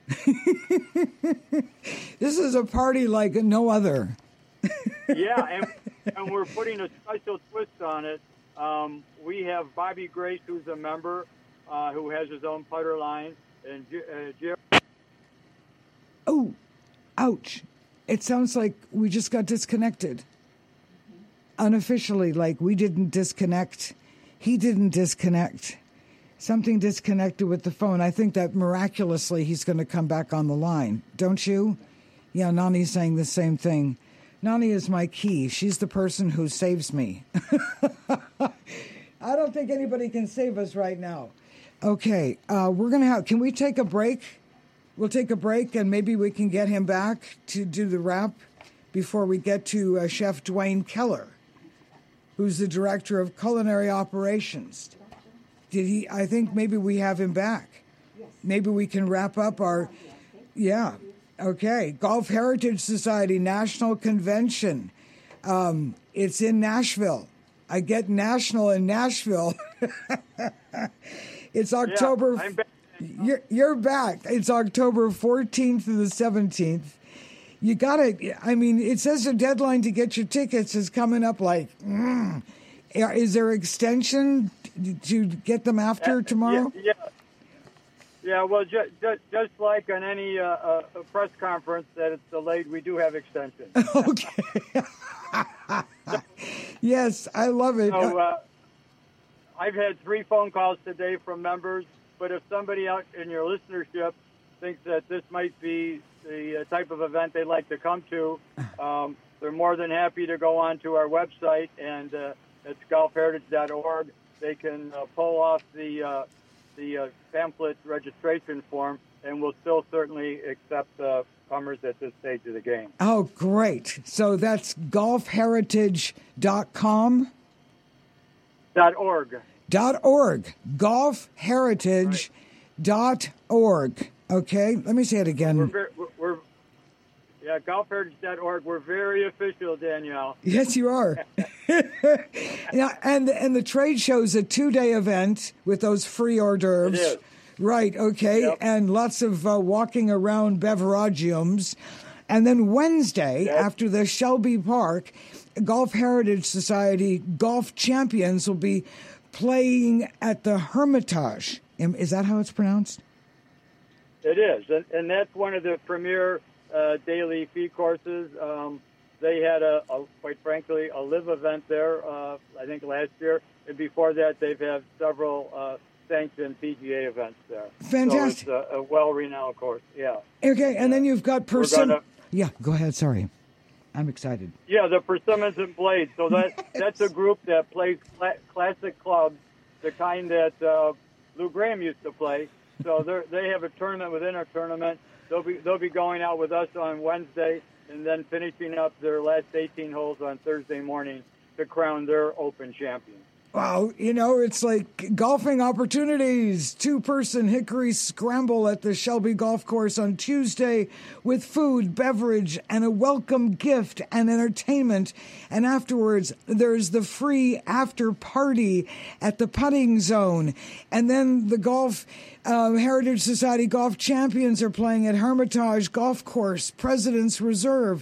This is a party like no other. Yeah, and we're putting a special twist on it. We have Bobby Grace, who's a member, who has his own putter line, and Jerry. Oh, ouch. It sounds like we just got disconnected. Unofficially, like we didn't disconnect. He didn't disconnect. Something disconnected with the phone. I think that miraculously he's going to come back on the line. Don't you? Yeah, Nani's saying the same thing. Nani is my key. She's the person who saves me. I don't think anybody can save us right now. Okay, we're going to have... Can we take a break? We'll take a break, and maybe we can get him back to do the wrap before we get to Chef Dwayne Keller, who's the Director of Culinary Operations. I think maybe we have him back. Maybe we can wrap up our... Yeah, okay. Golf Heritage Society National Convention. It's in Nashville. I get national in Nashville. It's October... Yeah, I'm back. You're back. It's October 14th through the 17th. You got to, I mean, it says the deadline to get your tickets is coming up like, is there extension to get them after tomorrow? Yeah, well, just like on any press conference that it's delayed, we do have extension. Okay. Yes, I love it. So, I've had 3 phone calls today from members. But if somebody out in your listenership thinks that this might be the type of event they'd like to come to, they're more than happy to go on to our website, and it's golfheritage.org. They can pull off the pamphlet registration form, and we'll still certainly accept comers at this stage of the game. Oh, great. So that's golfheritage.com? .org. .org. Golfheritage.org. Okay, let me say it again. Golfheritage.org. We're very official, Danielle. Yes, you are. Yeah, and the trade show's a 2-day event with those free hors d'oeuvres. It is. Right, okay, yep. And lots of walking around beveragiums. And then Wednesday, after the Shelby Park, Golf Heritage Society golf champions will be playing at the Hermitage. Is that how it's pronounced? It is, and that's one of the premier daily fee courses. They had quite frankly, a live event there, I think last year. And before that, they've had several sanctioned PGA events there. Fantastic. So it's a well-renowned course, yeah. Okay, and then you've got Persimmon. Yeah, go ahead, sorry. I'm excited. Yeah, the Persimmons and Blades. So that's a group that plays classic clubs, the kind that Lou Graham used to play. So they have a tournament within a tournament. They'll be going out with us on Wednesday and then finishing up their last 18 holes on Thursday morning to crown their Open champion. Wow, it's like golfing opportunities. 2-person Hickory Scramble at the Shelby Golf Course on Tuesday with food, beverage, and a welcome gift and entertainment. And afterwards, there's the free after party at the putting zone. And then the Golf Heritage Society golf champions are playing at Hermitage Golf Course, President's Reserve.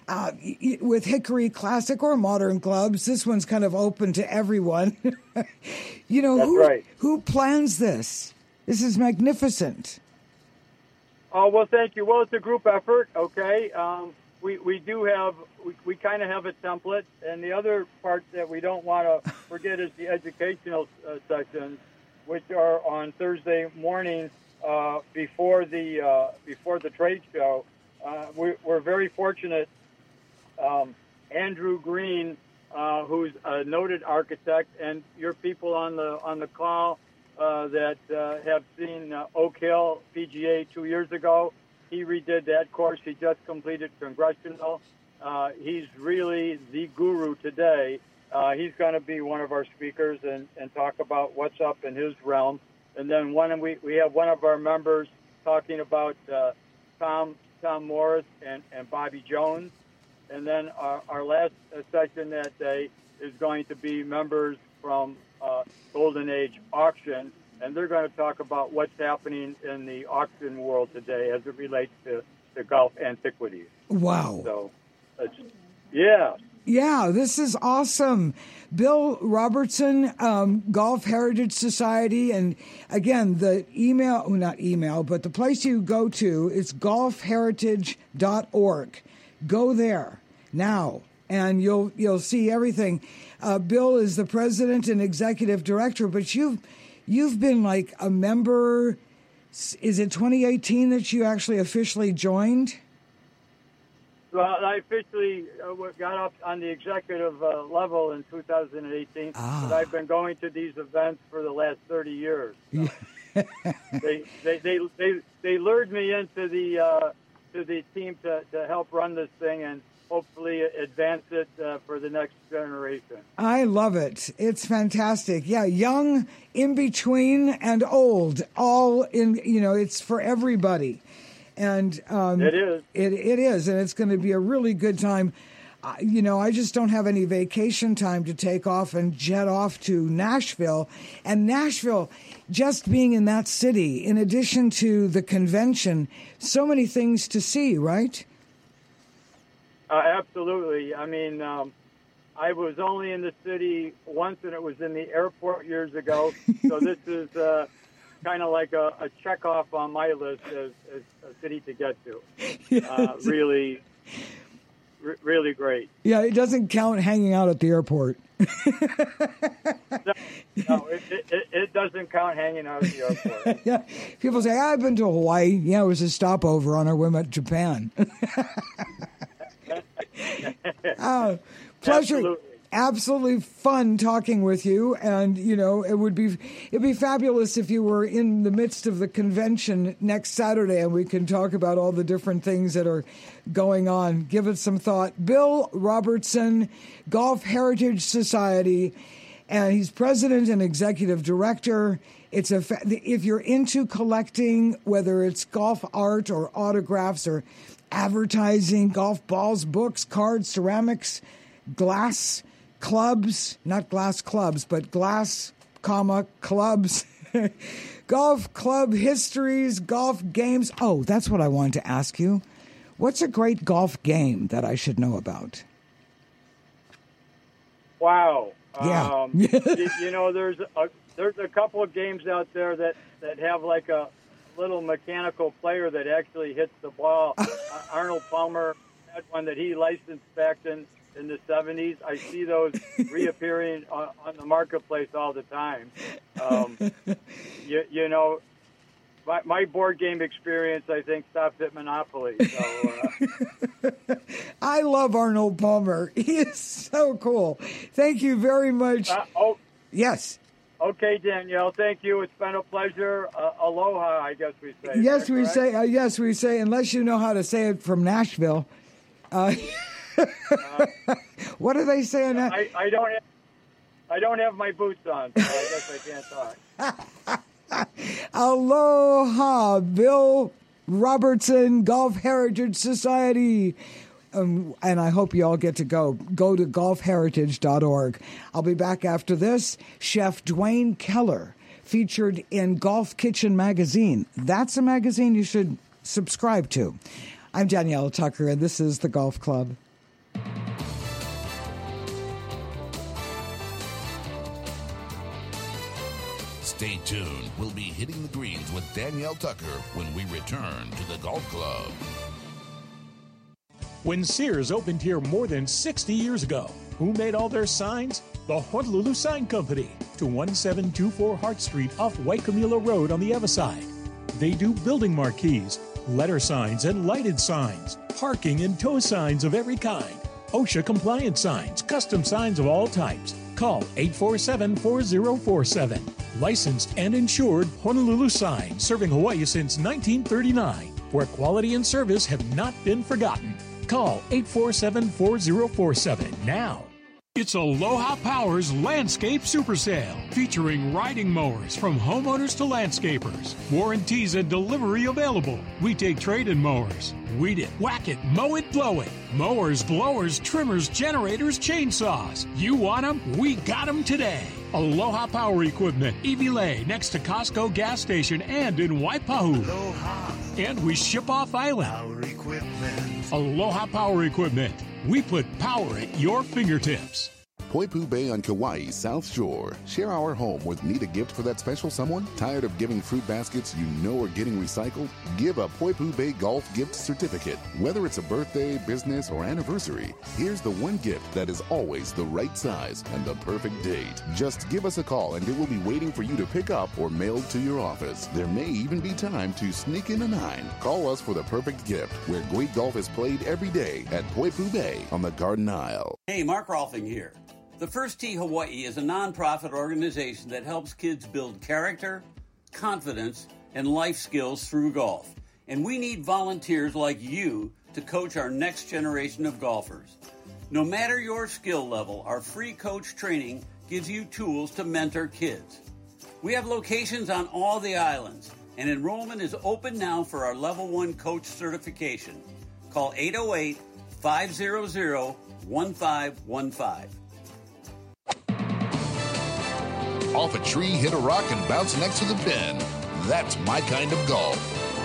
with Hickory Classic or modern clubs, this one's kind of open to everyone. That's right. Who plans this? This is magnificent. Oh, well, thank you. Well, it's a group effort, okay? We do have, we kind of have a template, and the other part that we don't want to forget is the educational sessions, which are on Thursday morning before the trade show. We're very fortunate. Andrew Green, who's a noted architect, and your people on the call that have seen Oak Hill PGA 2 years ago. He redid that course. He just completed Congressional. He's really the guru today. He's going to be one of our speakers and talk about what's up in his realm. And then we have one of our members talking about Tom Morris and Bobby Jones. And then our last session that day is going to be members from Golden Age Auction, and they're going to talk about what's happening in the auction world today as it relates to golf antiquities. Wow. So, yeah. Yeah, this is awesome. Bill Robertson, Golf Heritage Society. And again, the but the place you go to is golfheritage.org. Go there now, and you'll see everything. Bill is the president and executive director, but you've been like a member. Is it 2018 that you actually officially joined? Well, I officially got up on the executive level in 2018, but I've been going to these events for the last 30 years. So they lured me into the team to help run this thing and hopefully advance it for the next generation. I love it. It's fantastic. Yeah, young, in between, and old, all in. It's for everybody. And it is. It is, and it's going to be a really good time. I just don't have any vacation time to take off and jet off to Nashville. And Nashville, just being in that city, in addition to the convention, so many things to see, right? Absolutely. I mean, I was only in the city once, and it was in the airport years ago. So this is kind of like a check off on my list as a city to get to. Yes. Really great. Yeah, it doesn't count hanging out at the airport. No, it doesn't count hanging out at the airport. Yeah. People say, I've been to Hawaii. Yeah, it was a stopover on our way to Japan. Pleasure. Absolutely fun talking with you, and it'd be fabulous if you were in the midst of the convention next Saturday, and we can talk about all the different things that are going on. Give it some thought. Bill Robertson, Golf Heritage Society, and he's president and executive director. If you're into collecting, whether it's golf art or autographs or advertising, golf balls, books, cards, ceramics, glass clubs, not glass clubs, but glass, clubs, golf club histories, golf games. Oh, that's what I wanted to ask you. What's a great golf game that I should know about? Wow. Yeah. There's a couple of games out there that have like a little mechanical player that actually hits the ball. Arnold Palmer had one that he licensed back in the 70s. I see those reappearing on the marketplace all the time. My board game experience, I think, stops at Monopoly. So, I love Arnold Palmer. He is so cool. Thank you very much. Yes. Okay, Danielle. Thank you. It's been a pleasure. Aloha, I guess we say. Yes, we say. Yes, we say. Unless you know how to say it from Nashville. What do they say in that? I don't have my boots on, so I guess I can't talk. Aloha, Bill Robertson, Golf Heritage Society. And I hope you all get to go. Go to golfheritage.org. I'll be back after this. Chef Dwayne Keller, featured in Golf Kitchen Magazine. That's a magazine you should subscribe to. I'm Danielle Tucker, and this is The Golf Club. Stay tuned. We'll be hitting the greens with Danielle Tucker when we return to the Golf Club. When Sears opened here more than 60 years ago, who made all their signs? The Honolulu Sign Company, to 1724 Hart Street off Waikimula Road on the Everside. They do building marquees, letter signs and lighted signs, parking and tow signs of every kind, OSHA compliant signs, custom signs of all types. Call 847-4047. Licensed and insured Honolulu Sign, serving Hawaii since 1939, where quality and service have not been forgotten. Call 847-4047 now. It's Aloha Power's Landscape Super Sale, featuring riding mowers from homeowners to landscapers. Warranties and delivery available. We take trade-in mowers. Weed it, whack it, mow it, blow it. Mowers, blowers, trimmers, generators, chainsaws. You want them? We got them today. Aloha Power Equipment, Iwilei, next to Costco gas station and in Waipahu. Aloha. And we ship off island. Power Equipment. Aloha Power Equipment. We put power at your fingertips. Poipu Bay on Kauai's South Shore. Share our home with need a gift for that special someone? Tired of giving fruit baskets you know are getting recycled? Give a Poipu Bay Golf gift certificate. Whether it's a birthday, business, or anniversary, here's the one gift that is always the right size and the perfect date. Just give us a call and it will be waiting for you to pick up or mailed to your office. There may even be time to sneak in a 9. Call us for the perfect gift, where great golf is played every day at Poipu Bay on the Garden Isle. Hey, Mark Rolfing here. The First Tee Hawaii is a nonprofit organization that helps kids build character, confidence, and life skills through golf. And we need volunteers like you to coach our next generation of golfers. No matter your skill level, our free coach training gives you tools to mentor kids. We have locations on all the islands, and enrollment is open now for our Level 1 coach certification. Call 808-500-1515. Off a tree, hit a rock, and bounce next to the pin. That's my kind of golf.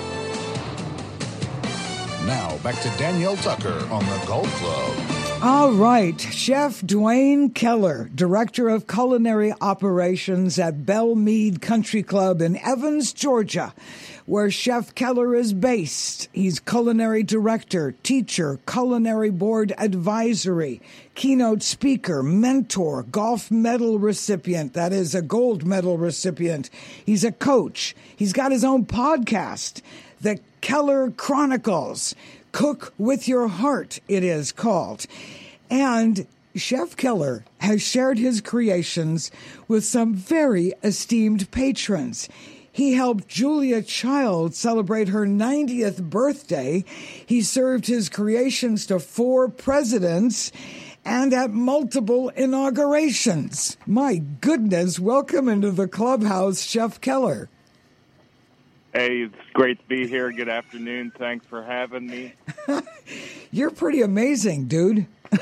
Now, back to Danielle Tucker on the Golf Club. All right. Chef Dwayne Keller, Director of Culinary Operations at Belle Meade Country Club in Evans, Georgia, where Chef Keller is based. He's culinary director, teacher, culinary board advisory, keynote speaker, mentor, golf medal recipient. That is a gold medal recipient. He's a coach. He's got his own podcast, The Keller Chronicles. Cook with Your Heart, it is called. And Chef Keller has shared his creations with some very esteemed patrons. He helped Julia Child celebrate her 90th birthday. He served his creations to 4 presidents and at multiple inaugurations. My goodness, welcome into the clubhouse, Chef Keller. Hey, it's great to be here. Good afternoon. Thanks for having me. You're pretty amazing, dude.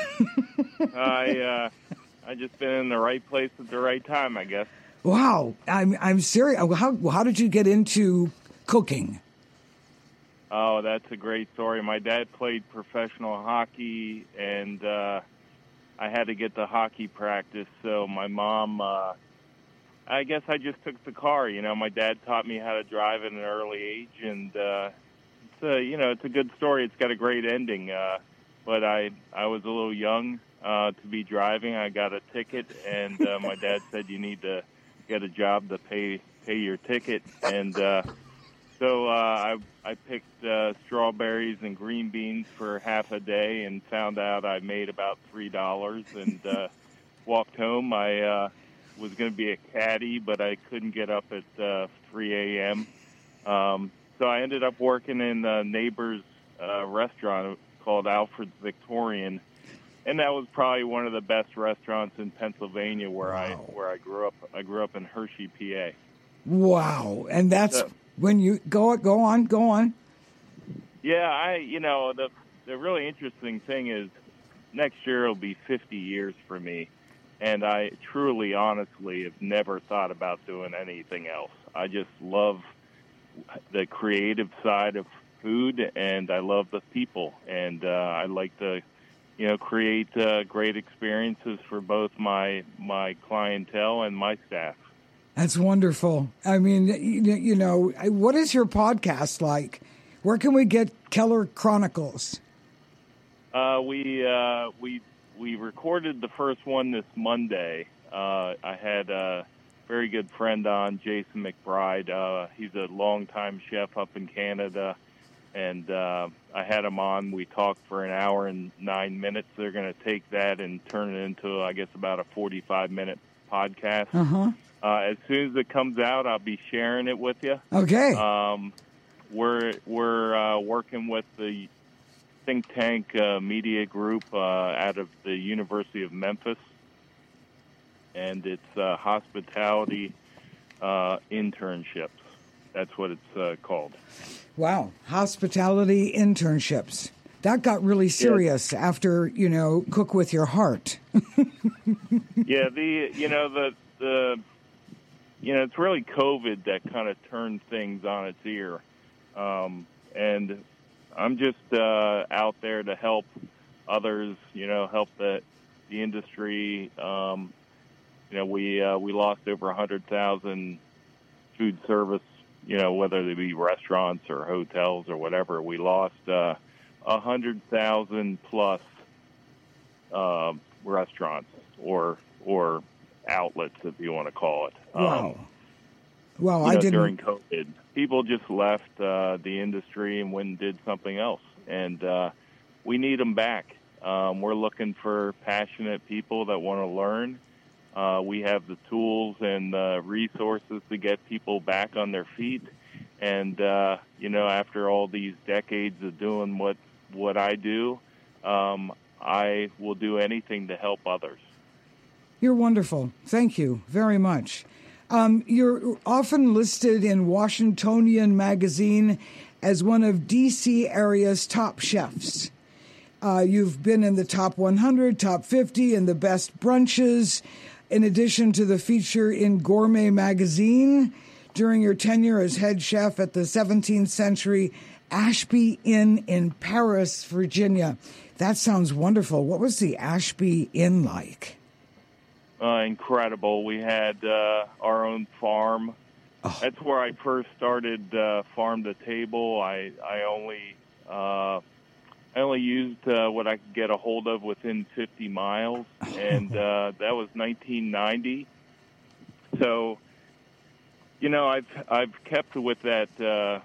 I just been in the right place at the right time, I guess. Wow, I'm serious. How did you get into cooking? Oh, that's a great story. My dad played professional hockey, and I had to get to hockey practice. So my mom, I guess I just took the car. You know, my dad taught me how to drive at an early age, and it's a good story. It's got a great ending. But I was a little young to be driving. I got a ticket, and my dad said you need to get a job to pay your ticket, and so I picked strawberries and green beans for half a day, and found out I made about $3, and walked home. I was going to be a caddy, but I couldn't get up at 3 a.m. So I ended up working in a neighbor's restaurant called Alfred's Victorian. And that was probably one of the best restaurants in Pennsylvania where I grew up. I grew up in Hershey, PA. Wow. And that's when you go on. Yeah, the really interesting thing is next year will be 50 years for me. And I truly, honestly have never thought about doing anything else. I just love the creative side of food, and I love the people. And I like to create great experiences for both my clientele and my staff. That's wonderful. I mean, you know, what is your podcast like? Where can we get Keller Chronicles? We recorded the first one this Monday. I had a very good friend on, Jason McBride. He's a longtime chef up in Canada, and I had him on. We talked for an hour and 9 minutes. They're going to take that and turn it into, I guess, about a 45-minute podcast. Uh-huh. As soon as it comes out, I'll be sharing it with you. Okay. We're working with the think tank media group out of the University of Memphis, and it's hospitality internships. That's what it's called. Wow, hospitality internships. That got really serious after, you know, Cook with Your Heart. Yeah, it's really COVID that kind of turned things on its ear. And I'm just out there to help others, you know, help the industry. We lost over 100,000 food service, you know, whether they be restaurants or hotels or whatever. We lost 100,000 plus restaurants or outlets, if you want to call it. Wow. Well, I didn't. During COVID, people just left the industry and went and did something else, and we need them back. We're looking for passionate people that want to learn. We have the tools and the resources to get people back on their feet. And after all these decades of doing what I do, I will do anything to help others. You're wonderful. Thank you very much. You're often listed in Washingtonian Magazine as one of D.C. area's top chefs. You've been in the top 100, top 50, and the best brunches, in addition to the feature in Gourmet Magazine during your tenure as head chef at the 17th century Ashby Inn in Paris, Virginia. That sounds wonderful. What was the Ashby Inn like? Incredible. We had our own farm. Oh. That's where I first started farm to table. I only used what I could get a hold of within 50 miles, and that was 1990. So, I've kept with that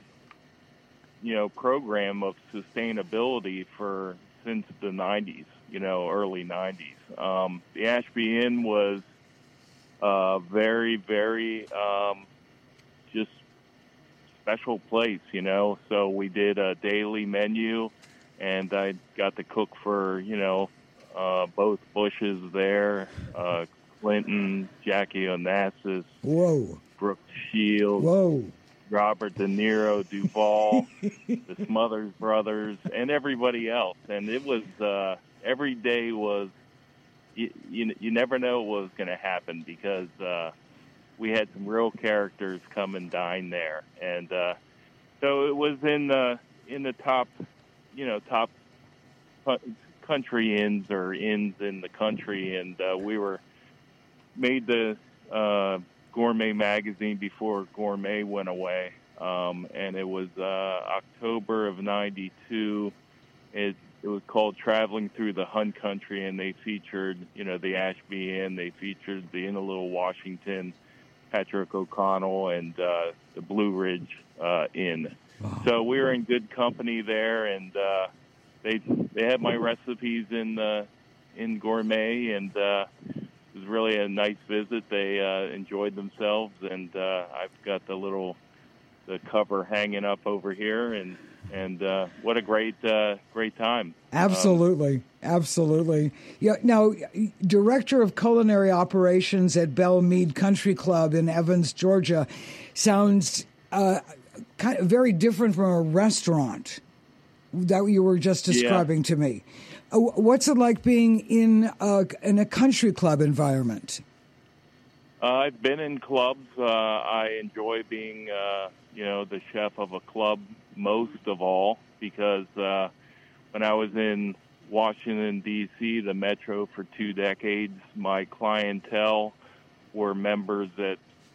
program of sustainability since the 90s. Early 90s. The Ashby Inn was very, very just special place, So we did a daily menu, and I got to cook for, both Bushes there, Clinton, Jackie Onassis, whoa, Brooke Shields, whoa, Robert De Niro, Duvall, the Smothers Brothers, and everybody else. And it was every day was you never know what was going to happen because we had some real characters come and dine there, and so it was in the top top country inns or inns in the country, and we were made the Gourmet Magazine before Gourmet went away, and it was October of '92. It was called Traveling Through the Hun Country, and they featured, the Ashby Inn. They featured the Inn of Little Washington, Patrick O'Connell, and the Blue Ridge Inn. Wow. So we were in good company there, and they had my recipes in Gourmet, and it was really a nice visit. They enjoyed themselves, and I've got the cover hanging up over here, and what a great time. Absolutely. Absolutely. Yeah. Now, Director of Culinary Operations at Belle Meade Country Club in Evans, Georgia, sounds kind of very different from a restaurant that you were just describing to me. What's it like being in a country club environment? I've been in clubs. I enjoy being, the chef of a club most of all because when I was in Washington, D.C., the metro for 2 decades, my clientele were members that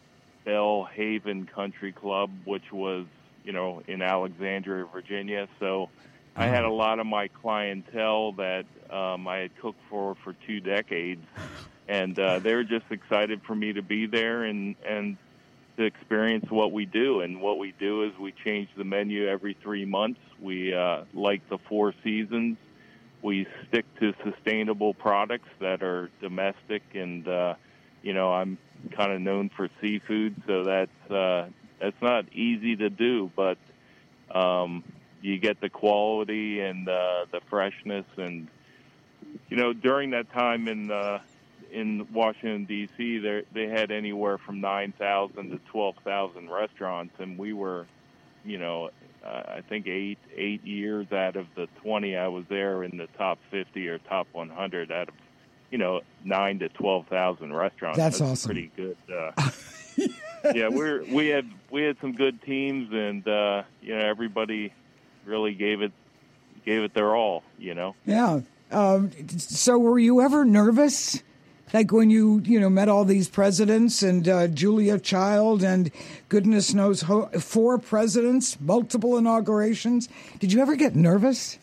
Bell Haven Country Club, which was, in Alexandria, Virginia. So I had a lot of my clientele that I had cooked for 2 decades, and they were just excited for me to be there and to experience what we do. And what we do is we change the menu every 3 months. We like the 4 seasons. We stick to sustainable products that are domestic, and I'm kind of known for seafood, so that's not easy to do, but you get the quality and the freshness. And during that time in Washington D.C., they had anywhere from 9,000 to 12,000 restaurants, and we were, I think 8 years out of the 20 I was there in the top 50 or top 100 out of 9 to 12,000 restaurants. That's awesome. Pretty good. Yeah, we had some good teams, and everybody really gave it their all. Yeah. So were you ever nervous? Like when you met all these presidents and Julia Child and goodness knows 4 presidents, multiple inaugurations. Did you ever get nervous?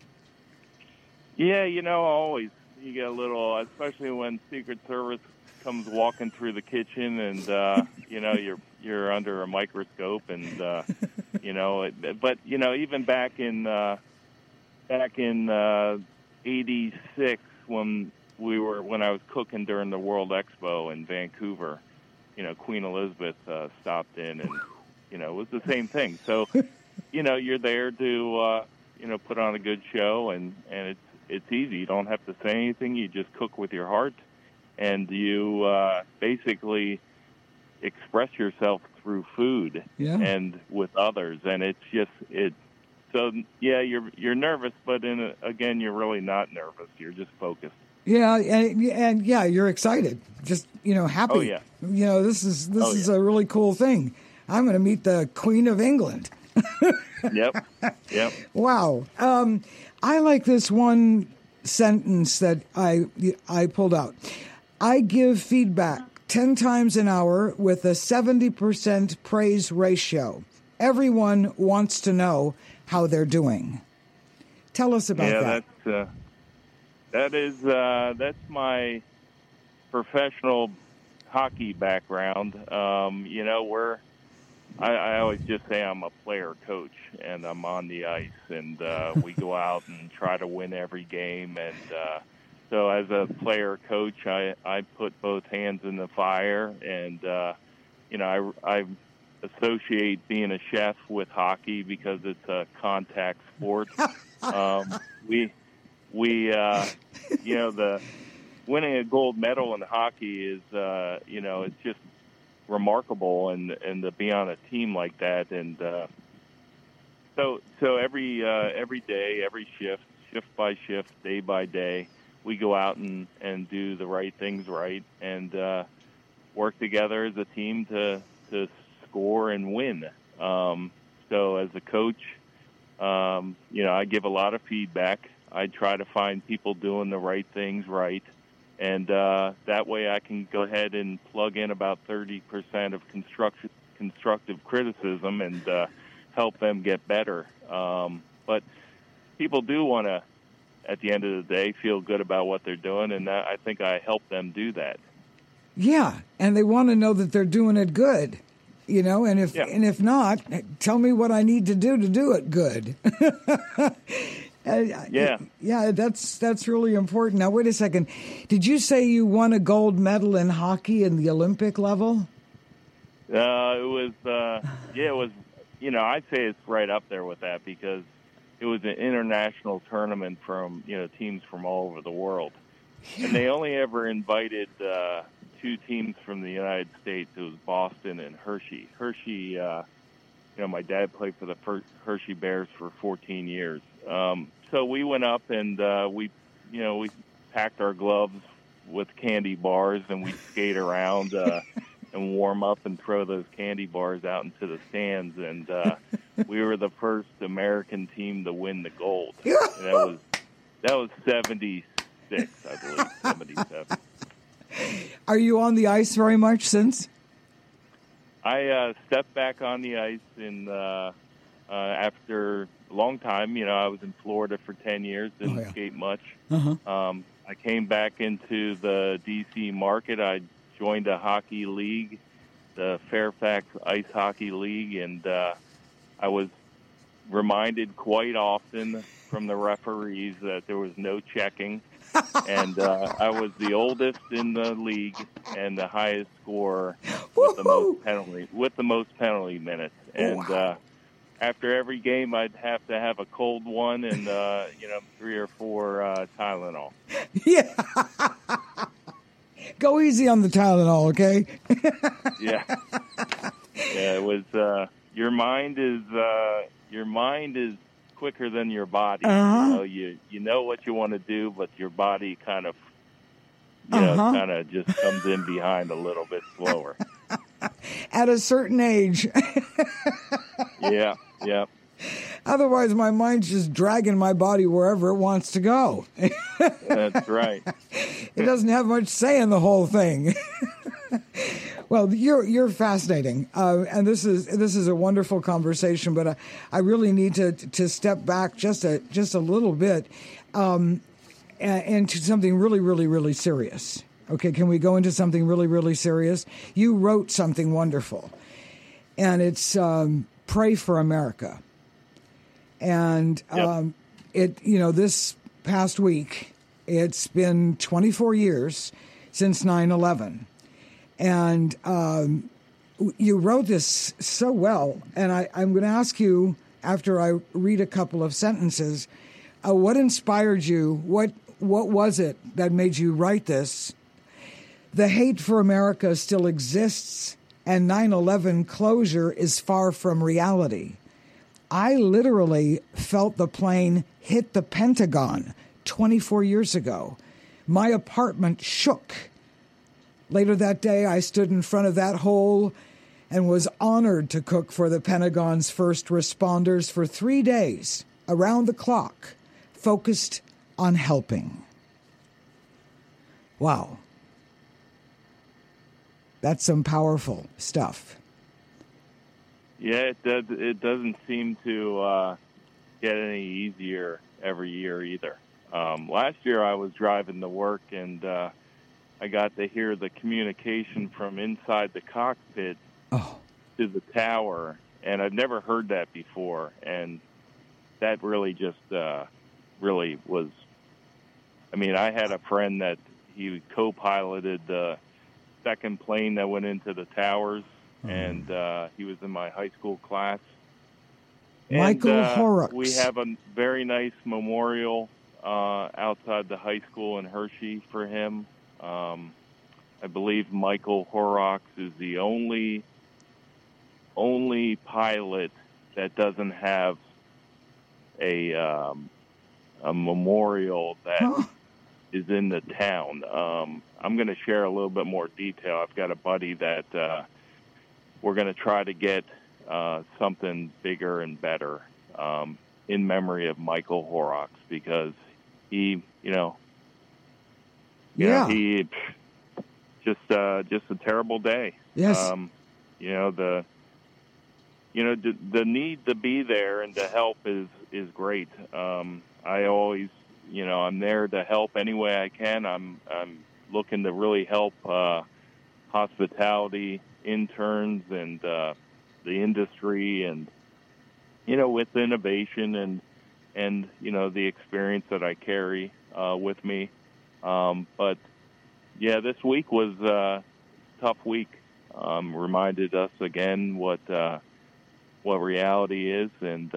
Yeah, always. You get a little, especially when Secret Service comes walking through the kitchen, and you're under a microscope, and but even back in '86 when I was cooking during the World Expo in Vancouver, Queen Elizabeth stopped in, and it was the same thing. So you're there to put on a good show, and it's easy. You don't have to say anything. You just cook with your heart, and you basically express yourself through food and with others. And so you're nervous, but again, you're really not nervous. You're just focused. Yeah, and you're excited, just happy. Oh yeah. This is a really cool thing. I'm going to meet the Queen of England. Yep. Wow. I like this one sentence that I pulled out. I give feedback 10 times an hour with a 70% praise ratio. Everyone wants to how they're doing. Tell us about that. That's my professional hockey background. I always just say I'm a player coach, and I'm on the ice, and we go out and try to win every game. And so as a player coach, I put both hands in the fire, and I associate being a chef with hockey because it's a contact sport. The winning a gold medal in hockey is, it's just remarkable, and to be on a team like that, and so every day, every shift by shift, day by day, we go out and do the right things right, and work together as a team to score and win. So as a coach, I give a lot of feedback. I try to find people doing the right things right. And that way I can go ahead and plug in about 30% of constructive criticism and help them get better. But people do want to, at the end of the day, feel good about what they're doing, and I think I help them do that. Yeah, and they want to know that they're doing it good, and if not, tell me what I need to do it good. Yeah, that's really important. Now, wait a second. Did you say you won a gold medal in hockey in the Olympic level? It was, I'd say it's right up there with that because it was an international tournament from, teams from all over the world. Yeah. And they only ever invited 2 teams from the United States. It was Boston and Hershey. Hershey, my dad played for the Hershey Bears for 14 years. So we went up and we packed our gloves with candy bars and we skate around and warm up and throw those candy bars out into the stands. And we were the first American team to win the gold. And that was 76, I believe, 77. Are you on the ice very much since? I stepped back on the ice after a long time. I was in Florida for 10 years, didn't skate much. I came back into the D.C. market. I joined a hockey league, the Fairfax Ice Hockey League, and I was reminded quite often from the referees that there was no checking. And I was the oldest in the league and the highest scorer with the most penalty minutes. And after every game, I'd have to have a cold one and 3 or 4 Tylenol. Yeah. Go easy on the Tylenol, okay? Yeah. It was. Your mind is quicker than your body. You know what you want to do, but your body kind of just comes in behind a little bit slower. At a certain age. Yeah. Otherwise, my mind's just dragging my body wherever it wants to go. That's right. It doesn't have much say in the whole thing. Well, you're fascinating, and this is a wonderful conversation. But I really need to step back just a little bit into something really, really, really serious. Okay, can we go into something really, really serious? You wrote something wonderful, and it's Pray for America. And this past week, it's been 24 years since 9/11. And you wrote this so well, and I'm going to ask you, after I read a couple of sentences, what inspired you? What was it that made you write this? The hate for America still exists, and 9/11 closure is far from reality. I literally felt the plane hit the Pentagon 24 years ago. My apartment shook. Later that day, I stood in front of that hole and was honored to cook for the Pentagon's first responders for 3 days, around the clock, focused on helping. Wow. That's some powerful stuff. Yeah, it doesn't seem to get any easier every year either. Last year I was driving to work, and I got to hear the communication from inside the cockpit to the tower, and I'd never heard that before. And that really just really was. I mean, I had a friend that he co-piloted the second plane that went into the towers, and he was in my high school class. Michael Horrocks. We have a very nice memorial outside the high school in Hershey for him. I believe Michael Horrocks is the only pilot that doesn't have a memorial that is in the town. I'm going to share a little bit more detail. I've got a buddy that we're going to try to get something bigger and better in memory of Michael Horrocks, because he, he just a terrible day. Yes. The need to be there and to help is great. I always, I'm there to help any way I can. I'm looking to really help hospitality interns and the industry, and with innovation and the experience that I carry with me. But yeah, this week was a tough week. Reminded us again what reality is, and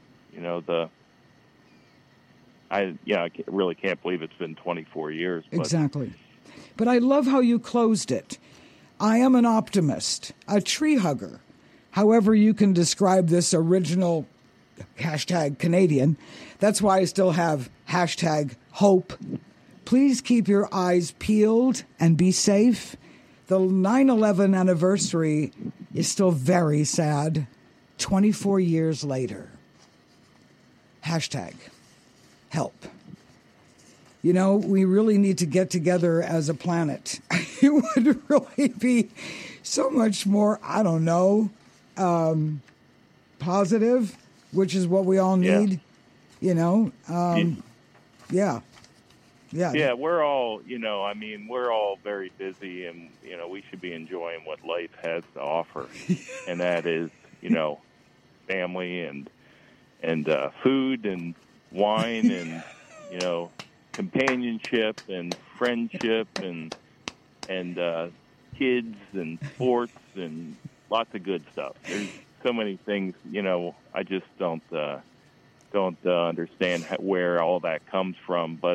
I really can't believe it's been 24 years. But. Exactly. But I love how you closed it. I am an optimist, a tree hugger. However you can describe this original #Canadian. That's why I still have #hope. Please keep your eyes peeled and be safe. The 9/11 anniversary is still very sad. 24 years later. #help. We really need to get together as a planet. It would really be so much more, I don't know, positive, which is what we all need, you know. Yeah, we're all, we're all very busy, and, we should be enjoying what life has to offer. And that is, family and food and wine and, companionship and friendship and kids and sports and lots of good stuff. There's so many things, I just don't understand where all that comes from. But,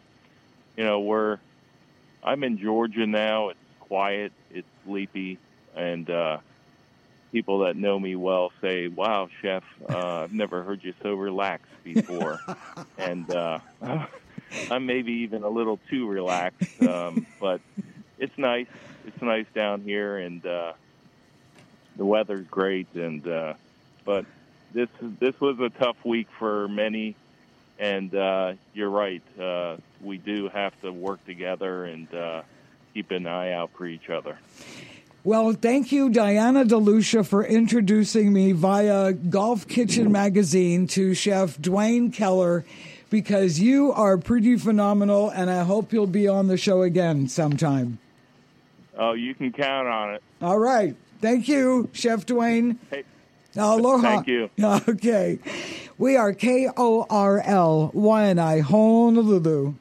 I'm in Georgia now. It's quiet, it's sleepy, and people that know me well say, "Wow, Chef, I've never heard you so relaxed before." And I'm maybe even a little too relaxed, but it's nice. It's nice down here, and the weather's great. And but this was a tough week for many, and you're right. We do have to work together and keep an eye out for each other. Well, thank you, Diana DeLucia, for introducing me via Golf Kitchen Magazine to Chef Dwayne Keller, because you are pretty phenomenal, and I hope you'll be on the show again sometime. Oh, you can count on it. All right. Thank you, Chef Dwayne. Hey. Aloha. Thank you. Okay. We are KORL, Waianae, Honolulu.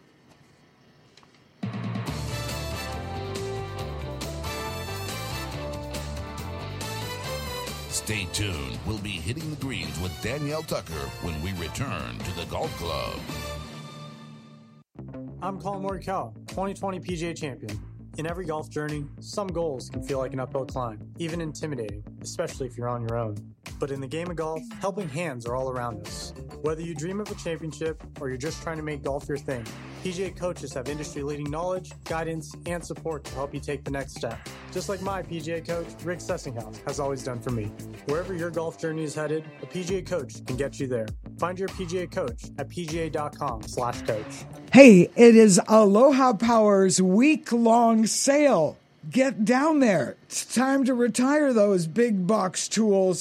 Stay tuned. We'll be hitting the greens with Danielle Tucker when we return to the Golf Club. I'm Colin Morikawa, 2020 PGA champion. In every golf journey, some goals can feel like an uphill climb, even intimidating, especially if you're on your own. But in the game of golf, helping hands are all around us. Whether you dream of a championship or you're just trying to make golf your thing, PGA coaches have industry-leading knowledge, guidance, and support to help you take the next step. Just like my PGA coach, Rick Sessinghaus, has always done for me. Wherever your golf journey is headed, a PGA coach can get you there. Find your PGA coach at pga.com/coach. Hey, it is Aloha Power's week-long sale. Get down there. It's time to retire those big box tools.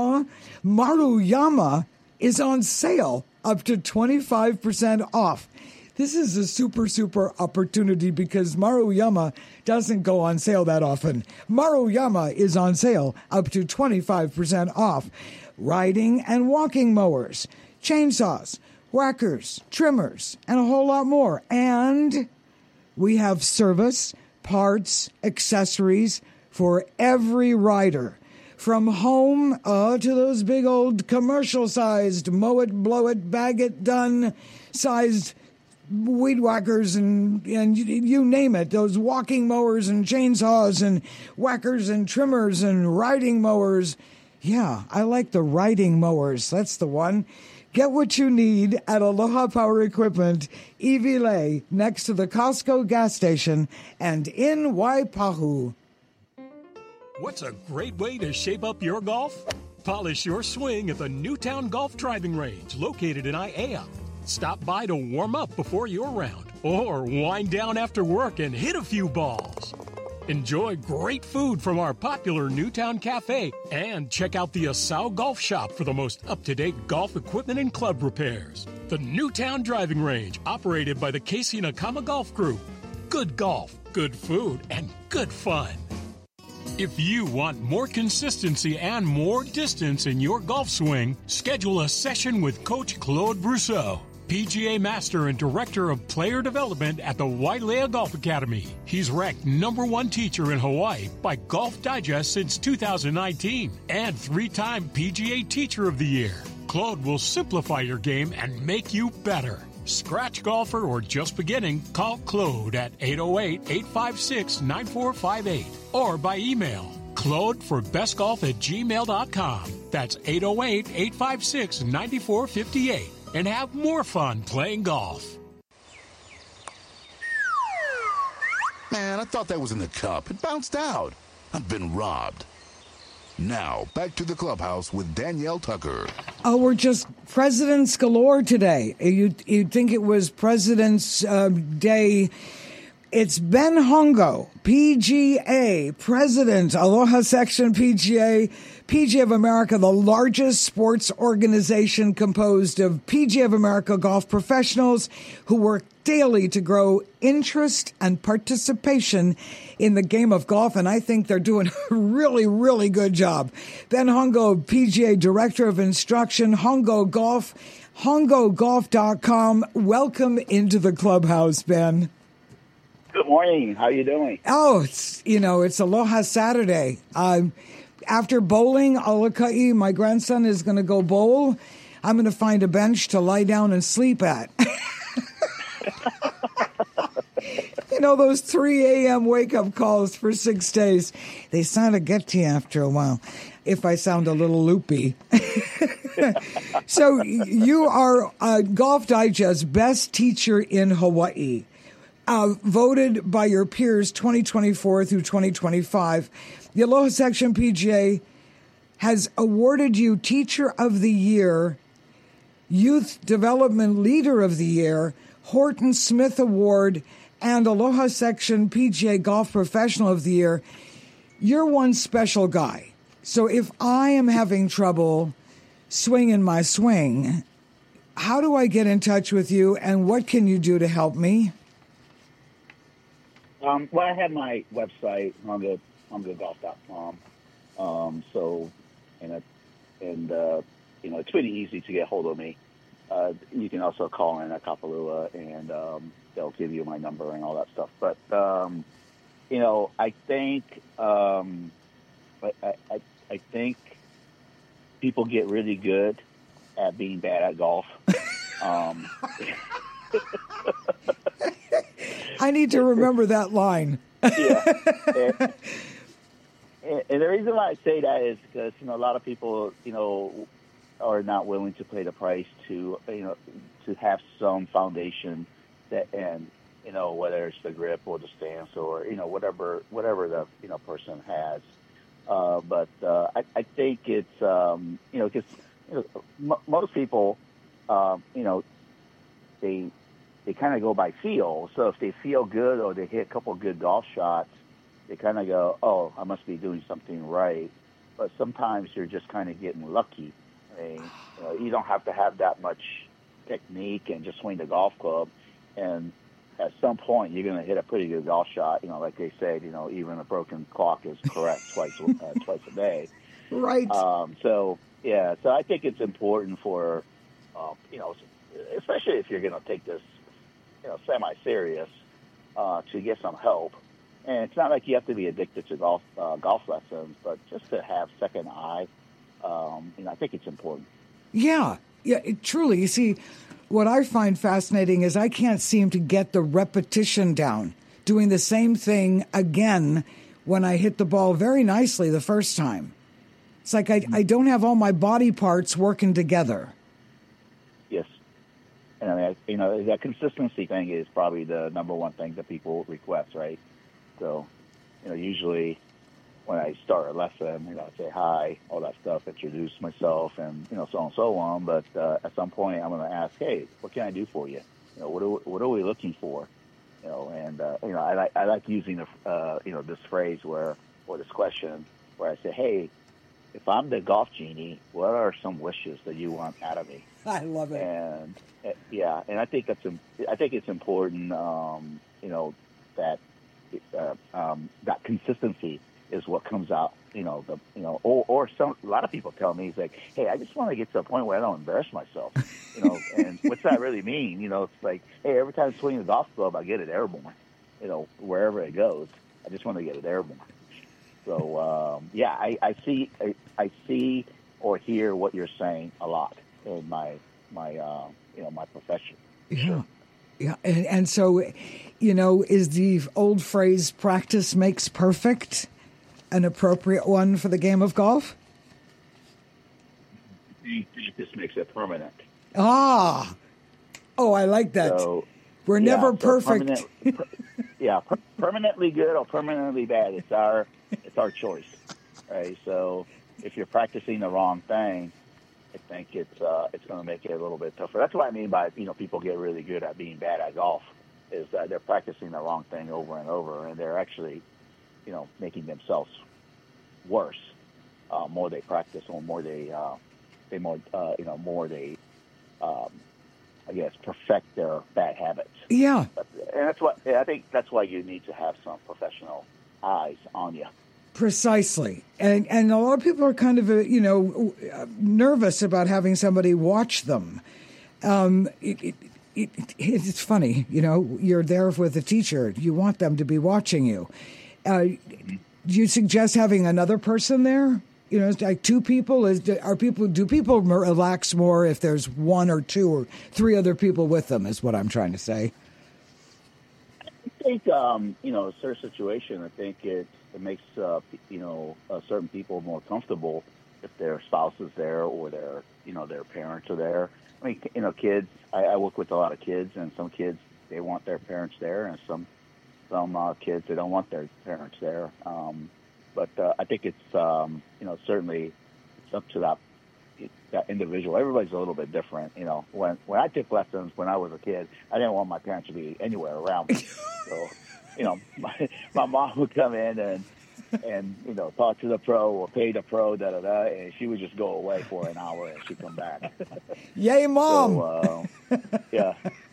Maruyama is on sale up to 25% off. This is a super opportunity because Maruyama doesn't go on sale that often. Maruyama is on sale up to 25% off. Riding and walking mowers, chainsaws, whackers, trimmers, and a whole lot more. And we have service, parts, accessories for every rider. From home to those big old commercial-sized mow it, blow it, bag it, done sized weed whackers and you name it, those walking mowers and chainsaws and whackers and trimmers and riding mowers. Yeah, I like the riding mowers. That's the one. Get what you need at Aloha Power Equipment, Iwilei, next to the Costco gas station, and in Waipahu. What's a great way to shape up your golf? Polish your swing at the Newtown Golf Driving Range, located in Aiea. Stop by to warm up before your round, or wind down after work and hit a few balls. Enjoy great food from our popular Newtown Cafe, and check out the Asau Golf Shop for the most up-to-date golf equipment and club repairs. The Newtown Driving Range, operated by the Casey Nakama Golf Group. Good golf, good food, and good fun. If you want more consistency and more distance in your golf swing, schedule a session with Coach Claude Brousseau, PGA Master and Director of Player Development at the Wailea Golf Academy. He's ranked #1 teacher in Hawaii by Golf Digest since 2019 and 3-time PGA Teacher of the Year. Claude will simplify your game and make you better. Scratch golfer or just beginning, call Claude at 808-856-9458 or by email claudeforbestgolf@gmail.com. That's 808-856-9458. And have more fun playing golf. Man, I thought that was in the cup. It bounced out. I've been robbed. Now, back to the clubhouse with Danielle Tucker. Oh, we're just presidents galore today. You'd think it was President's Day It's Ben Hongo, PGA President, Aloha Section PGA, PGA of America, the largest sports organization composed of PGA of America golf professionals who work daily to grow interest and participation in the game of golf. And I think they're doing a really, really good job. Ben Hongo, PGA Director of Instruction, Hongo Golf, HongoGolf.com. Welcome into the clubhouse, Ben. Good morning. How are you doing? Oh, it's Aloha Saturday. After bowling, Alakai, my grandson is going to go bowl. I'm going to find a bench to lie down and sleep at. Those 3 a.m. wake-up calls for 6 days, they sort of get to you after a while, if I sound a little loopy. So you are Golf Digest Best Teacher in Hawaii. Voted by your peers 2024 through 2025. The Aloha Section PGA has awarded you Teacher of the Year, Youth Development Leader of the Year, Horton Smith Award, and Aloha Section PGA Golf Professional of the Year. You're one special guy. So if I am having trouble swinging my swing, how do I get in touch with you, and what can you do to help me? Well, I have my website, HongoGolf.com. It's pretty easy to get hold of me. You can also call in at Kapalua, and they'll give you my number and all that stuff. But I think people get really good at being bad at golf. I need to remember that line. Yeah. And the reason why I say that is because, a lot of people, are not willing to pay the price to have some foundation that, and, whether it's the grip or the stance or, whatever the, person has. But I think it's, because, most people, they kind of go by feel. So if they feel good or they hit a couple of good golf shots, they kind of go, oh, I must be doing something right. But sometimes you're just kind of getting lucky. I mean, you don't have to have that much technique and just swing the golf club. And at some point, you're going to hit a pretty good golf shot. Like they said, even a broken clock is correct twice a day. Right. So I think it's important for, especially if you're going to take this, semi-serious, to get some help. And it's not like you have to be addicted to golf lessons, but just to have second eye, I think it's important. Yeah, truly. You see, what I find fascinating is I can't seem to get the repetition down, doing the same thing again when I hit the ball very nicely the first time. It's like I don't have all my body parts working together. Yes. And I mean, that consistency thing is probably the number one thing that people request, right? So, usually when I start a lesson, I say hi, all that stuff, introduce myself, and, so on and so on. But at some point, I'm going to ask, hey, what can I do for you? What are we looking for? I like using this phrase or this question where I say, hey, if I'm the golf genie, what are some wishes that you want out of me? I love it. And and I think it's important, that consistency is what comes out. A lot of people tell me, it's like, hey, I just want to get to a point where I don't embarrass myself. And what's that really mean? It's like, hey, every time I swing the golf club, I get it airborne. Wherever it goes, I just want to get it airborne. So I see or hear what you're saying a lot in my profession. Yeah. Sure. Yeah. And so, is the old phrase practice makes perfect an appropriate one for the game of golf? This makes it permanent. Ah. Oh, I like that. So, we're never perfect. Permanently good or permanently bad. It's our choice. Right. So if you're practicing the wrong thing, I think it's going to make it a little bit tougher. That's what I mean by people get really good at being bad at golf. is that they're practicing the wrong thing over and over, and they're actually, making themselves worse. More they practice, or more they I guess, perfect their bad habits. Yeah. And that's what I think. That's why you need to have some professional eyes on you. Precisely. And a lot of people are kind of, nervous about having somebody watch them. It's funny, you're there with a teacher. You want them to be watching you. Do you suggest having another person there? Like two people. Do people relax more if there's one or two or three other people with them? Is what I'm trying to say. I think a certain situation. I think it makes certain people more comfortable if their spouse is there or their parents are there. I mean, kids. I work with a lot of kids, and some kids they want their parents there, and some kids they don't want their parents there. But I think it's certainly it's up to that individual. Everybody's a little bit different. When I took lessons when I was a kid, I didn't want my parents to be anywhere around me. So my mom would come in and talk to the pro or pay the pro, and she would just go away for an hour and she'd come back. Yay, Mom! So, yeah.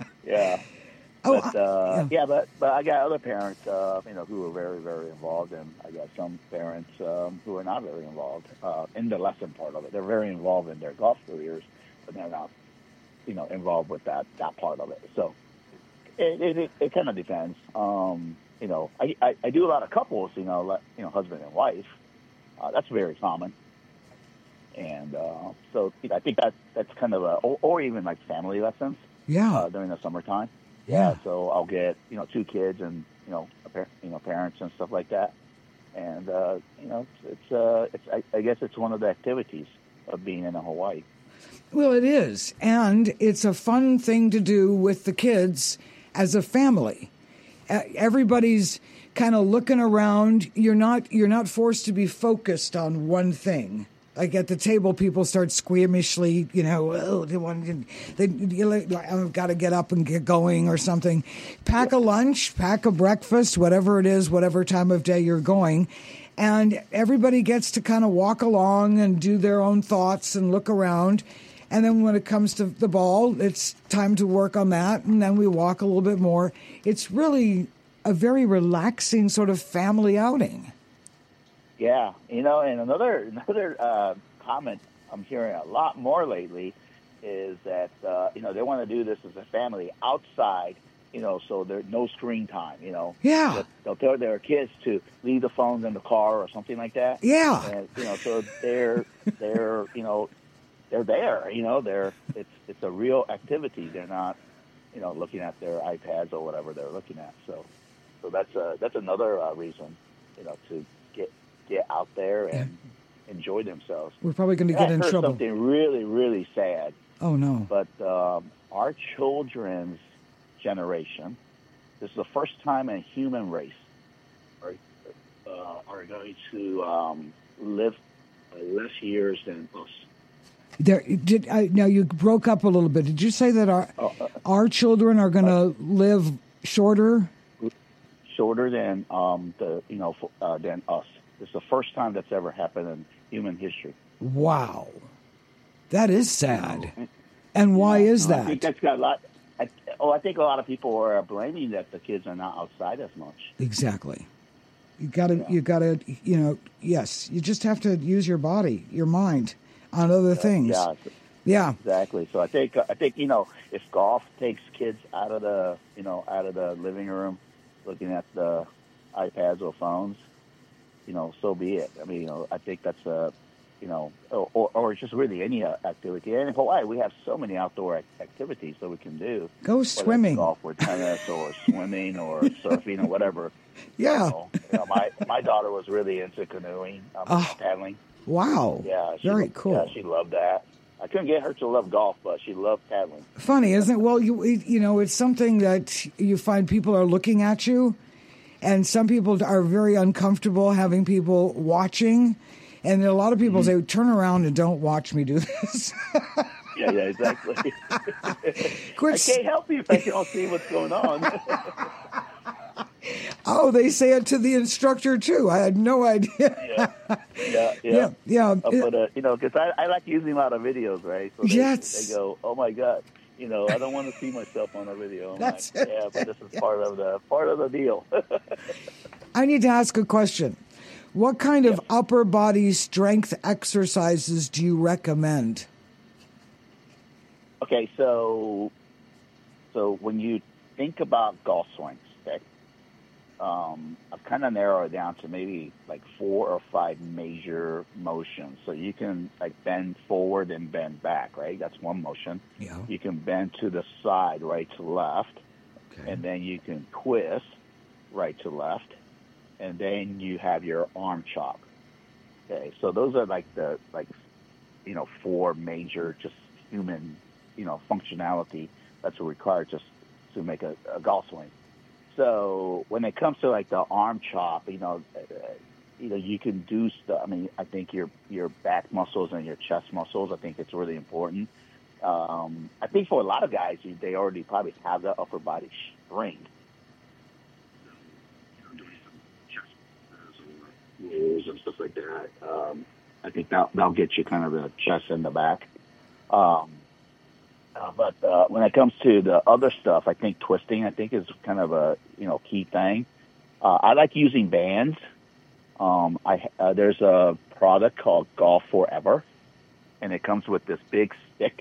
But I got other parents, who are very, very involved, and I got some parents who are not very involved in the lesson part of it. They're very involved in their golf careers, but they're not, involved with that part of it. So it kind of depends. I do a lot of couples, husband and wife. That's very common. And so I think that's kind of or even like family lessons. Yeah. During the summertime. Yeah. So I'll get, two kids and, parents and stuff like that. And, I guess it's one of the activities of being in Hawaii. Well, it is. And it's a fun thing to do with the kids as a family. Everybody's kind of looking around. You're not forced to be focused on one thing. Like at the table, people start squeamishly, I've got to get up and get going or something. Pack a lunch, pack a breakfast, whatever it is, whatever time of day you're going. And everybody gets to kind of walk along and do their own thoughts and look around. And then when it comes to the ball, it's time to work on that. And then we walk a little bit more. It's really a very relaxing sort of family outing. Yeah, and another comment I'm hearing a lot more lately is that they want to do this as a family outside, so there's no screen time. Yeah, they'll tell their kids to leave the phones in the car or something like that. Yeah, and, so they're there. It's a real activity. They're not looking at their iPads or whatever they're looking at. So that's another reason to get out there and enjoy themselves. We're probably going to get in trouble. Something really, really sad. Oh, no. But our children's generation, this is the first time a human race are going to live less years than us. Now, you broke up a little bit. Did you say that our children are going to live shorter? Shorter than than us. It's the first time that's ever happened in human history. Wow. That is sad. And why is that? I think that's got a lot. I think a lot of people are blaming that the kids are not outside as much. Exactly. You gotta, yes, you just have to use your body, your mind on other things. Yeah. Exactly. So I think if golf takes kids out of the living room, looking at the iPads or phones, so be it. I mean, I think that's or just really any activity. And in Hawaii, we have so many outdoor activities that we can do. Go swimming, golf or tennis or swimming or surfing or whatever. Yeah. My daughter was really into canoeing, paddling. Wow. Yeah. Very cool. Yeah, she loved that. I couldn't get her to love golf, but she loved paddling. Funny, isn't it? Well, it's something that you find people are looking at you. And some people are very uncomfortable having people watching. And a lot of people say, turn around and don't watch me do this. Yeah, exactly. I can't help you if I don't see what's going on. Oh, they say it to the instructor too. I had no idea. Yeah. But because I like using a lot of videos, right? So they go, "Oh my God, I don't want to see myself on a video." That's it. Yeah, but this is part of the deal. I need to ask a question. What kind of upper body strength exercises do you recommend? Okay, so when you think about golf swings, okay, I've kind of narrowed it down to maybe like 4 or 5 major motions. So you can like bend forward and bend back, right? That's one motion. Yeah. You can bend to the side, right to left, and then you can twist right to left, and then you have your arm chop. Okay, so those are like the 4 major just human functionality that's required just to make a golf swing. So when it comes to like the arm chop, you can do stuff. I mean, I think your back muscles and your chest muscles, I think it's really important. I think for a lot of guys, they already probably have the upper body strength. Moves and stuff like that. I think that'll get you kind of the chest and the back. But when it comes to the other stuff, I think twisting, is kind of a key thing. I like using bands. There's a product called Golf Forever, and it comes with this big stick,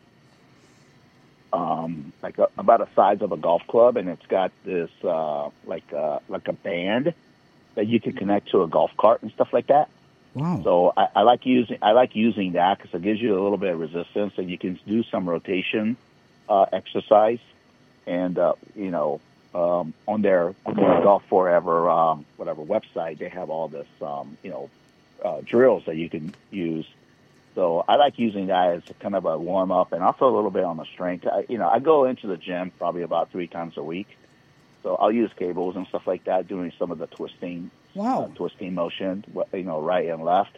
about the size of a golf club, and it's got this like a band that you can connect to a golf cart and stuff like that. Wow! So I like using that because it gives you a little bit of resistance, and you can do some rotation exercise. And on their Golf Forever whatever website, they have all this drills that you can use. So I like using that as kind of a warm up, and also a little bit on the strength. I go into the gym probably about 3 times a week. So I'll use cables and stuff like that, doing some of the twisting, twisting motion, right and left.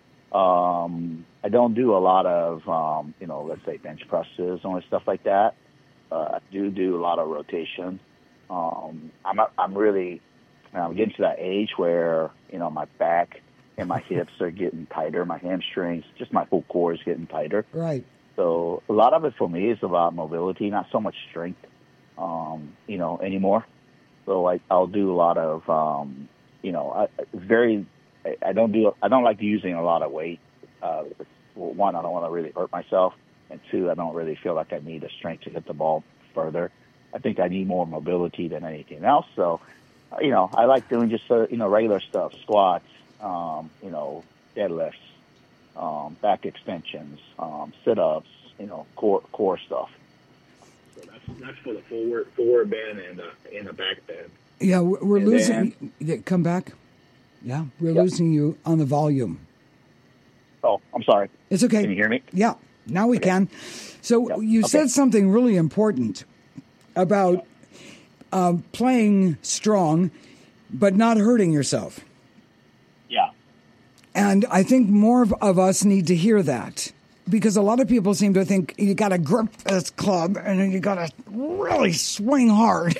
I don't do a lot of, let's say bench presses and stuff like that. I do a lot of rotation. I'm getting to that age where, my back and my hips are getting tighter, my hamstrings, just my whole core is getting tighter. Right. So a lot of it for me is about mobility, not so much strength. Anymore. So I'll do a lot of, I don't like using a lot of weight. One, I don't want to really hurt myself. And 2, I don't really feel like I need the strength to hit the ball further. I think I need more mobility than anything else. So, I like doing just, regular stuff, squats, deadlifts, back extensions, sit-ups, core stuff. So that's for the forward bend and the back bend. Yeah, we're losing. Come back. Yeah, we're losing you on the volume. Oh, I'm sorry. It's okay. Can you hear me? Yeah, now we can. So you said something really important about playing strong, but not hurting yourself. Yeah. And I think more of us need to hear that. Because a lot of people seem to think you got to grip this club and then you got to really swing hard.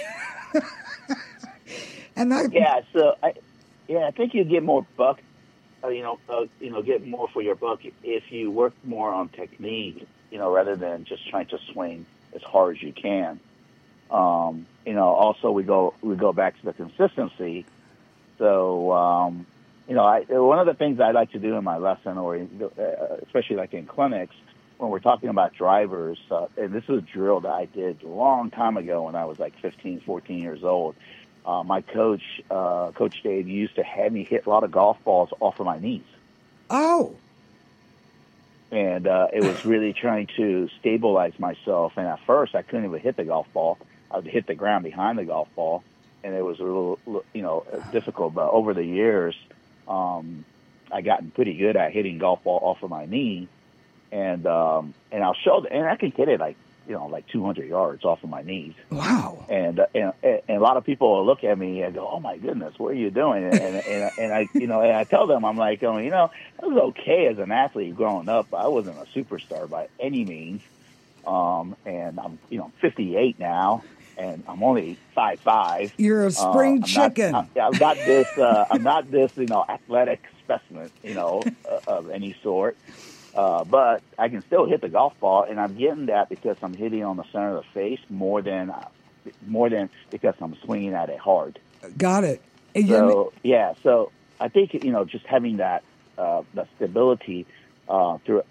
And that, so I think you get more buck, get more for your buck if you work more on technique, rather than just trying to swing as hard as you can. Also we go back to the consistency. So, one of the things I like to do in my lesson, or especially like in clinics, when we're talking about drivers, and this is a drill that I did a long time ago when I was like 15, 14 years old. My coach, Coach Dave, used to have me hit a lot of golf balls off of my knees. Oh. And it was really trying to stabilize myself. And at first, I couldn't even hit the golf ball. I would hit the ground behind the golf ball. And it was a little, difficult. But over the years, I gotten pretty good at hitting golf ball off of my knee, and I'll show and I can hit it like 200 yards off of my knees. Wow! And a lot of people will look at me and go, "Oh my goodness, what are you doing?" And I tell them, I'm like, I was okay as an athlete growing up. I wasn't a superstar by any means, And I'm 58 now, and I'm only 5'5". You're a spring chicken. I'm not this athletic specimen, of any sort. But I can still hit the golf ball, and I'm getting that because I'm hitting on the center of the face more than because I'm swinging at it hard. Got it. So I think just having that the stability through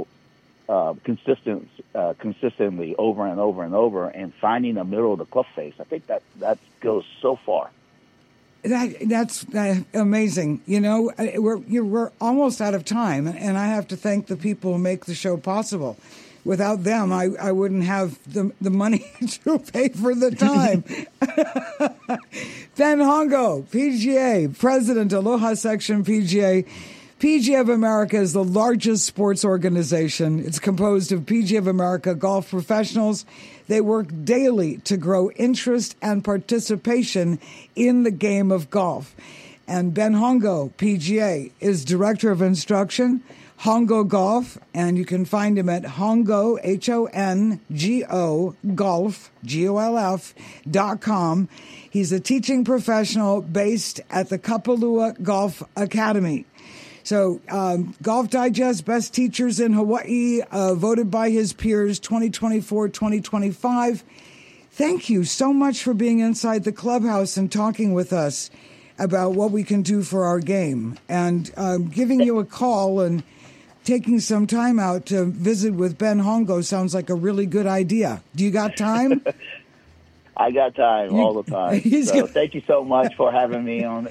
consistently over and over and over, and finding the middle of the club face. I think that goes so far. That's amazing. We're almost out of time, and I have to thank the people who make the show possible. Without them, I wouldn't have the money to pay for the time. Ben Hongo, PGA, President, Aloha Section PGA. PGA of America is the largest sports organization. It's composed of PGA of America golf professionals. They work daily to grow interest and participation in the game of golf. And Ben Hongo, PGA, is Director of Instruction, Hongo Golf, and you can find him at Hongo, Hongo, Golf, GOLF.com. He's a teaching professional based at the Kapalua Golf Academy. So, Golf Digest, Best Teachers in Hawaii, voted by his peers 2024-2025. Thank you so much for being inside the clubhouse and talking with us about what we can do for our game. And giving you a call and taking some time out to visit with Ben Hongo sounds like a really good idea. Do you got time? I got time all the time. So thank you so much for having me on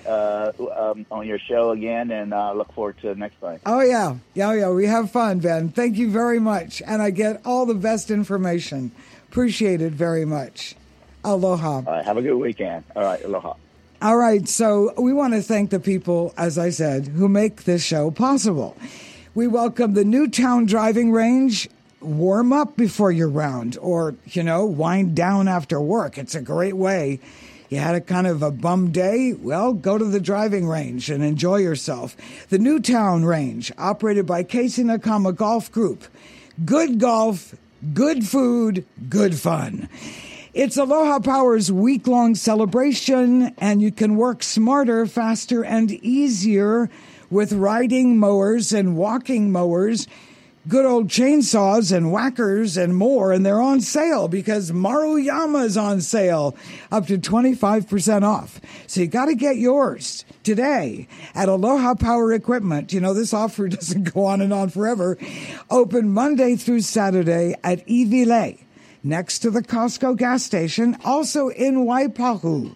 your show again, and look forward to next time. Oh, yeah. We have fun, Ben. Thank you very much. And I get all the best information. Appreciate it very much. Aloha. All right. Have a good weekend. All right. Aloha. All right. So we want to thank the people, as I said, who make this show possible. We welcome the Newtown Driving Range. Warm up before your round, or, wind down after work. It's a great way. You had a kind of a bum day? Well, go to the driving range and enjoy yourself. The Newtown Range, operated by Casey Nakama Golf Group. Good golf, good food, good fun. It's Aloha Power's week-long celebration, and you can work smarter, faster, and easier with riding mowers and walking mowers, good old chainsaws and whackers and more, and they're on sale because Maruyama is on sale, up to 25% off. So you got to get yours today at Aloha Power Equipment. This offer doesn't go on and on forever. Open Monday through Saturday at Iwilei, next to the Costco gas station, also in Waipahu.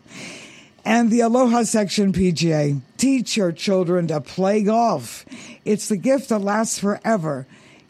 And the Aloha Section PGA. Teach your children to play golf. It's the gift that lasts forever.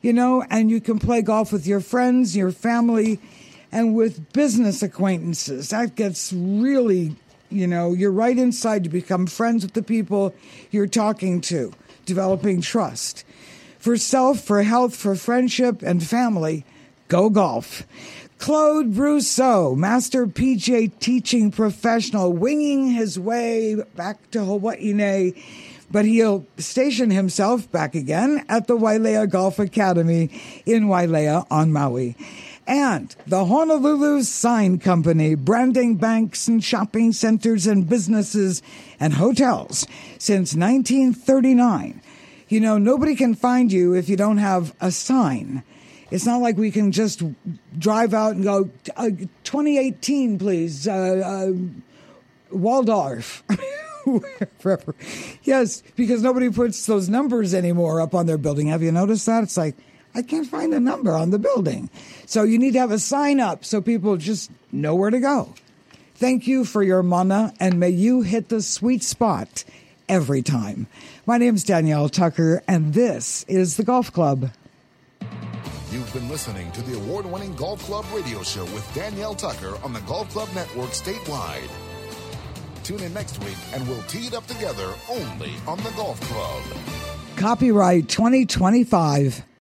And you can play golf with your friends, your family, and with business acquaintances. That gets really, you're right inside to become friends with the people you're talking to, developing trust. For self, for health, for friendship, and family, go golf. Claude Brousseau, master PGA teaching professional, winging his way back to Hawaii, but he'll station himself back again at the Wailea Golf Academy in Wailea on Maui. And the Honolulu Sign Company, branding banks and shopping centers and businesses and hotels since 1939. Nobody can find you if you don't have a sign. It's not like we can just drive out and go, 2018, please, Waldorf. Forever. Yes, because nobody puts those numbers anymore up on their building. Have you noticed that? It's like, I can't find a number on the building. So you need to have a sign up so people just know where to go. Thank you for your mana, and may you hit the sweet spot every time. My name's Danielle Tucker, and this is The Golf Club. You've been listening to the award-winning Golf Club radio show with Danielle Tucker on the Golf Club Network statewide. Tune in next week, and we'll tee it up together only on the Golf Club. Copyright 2025.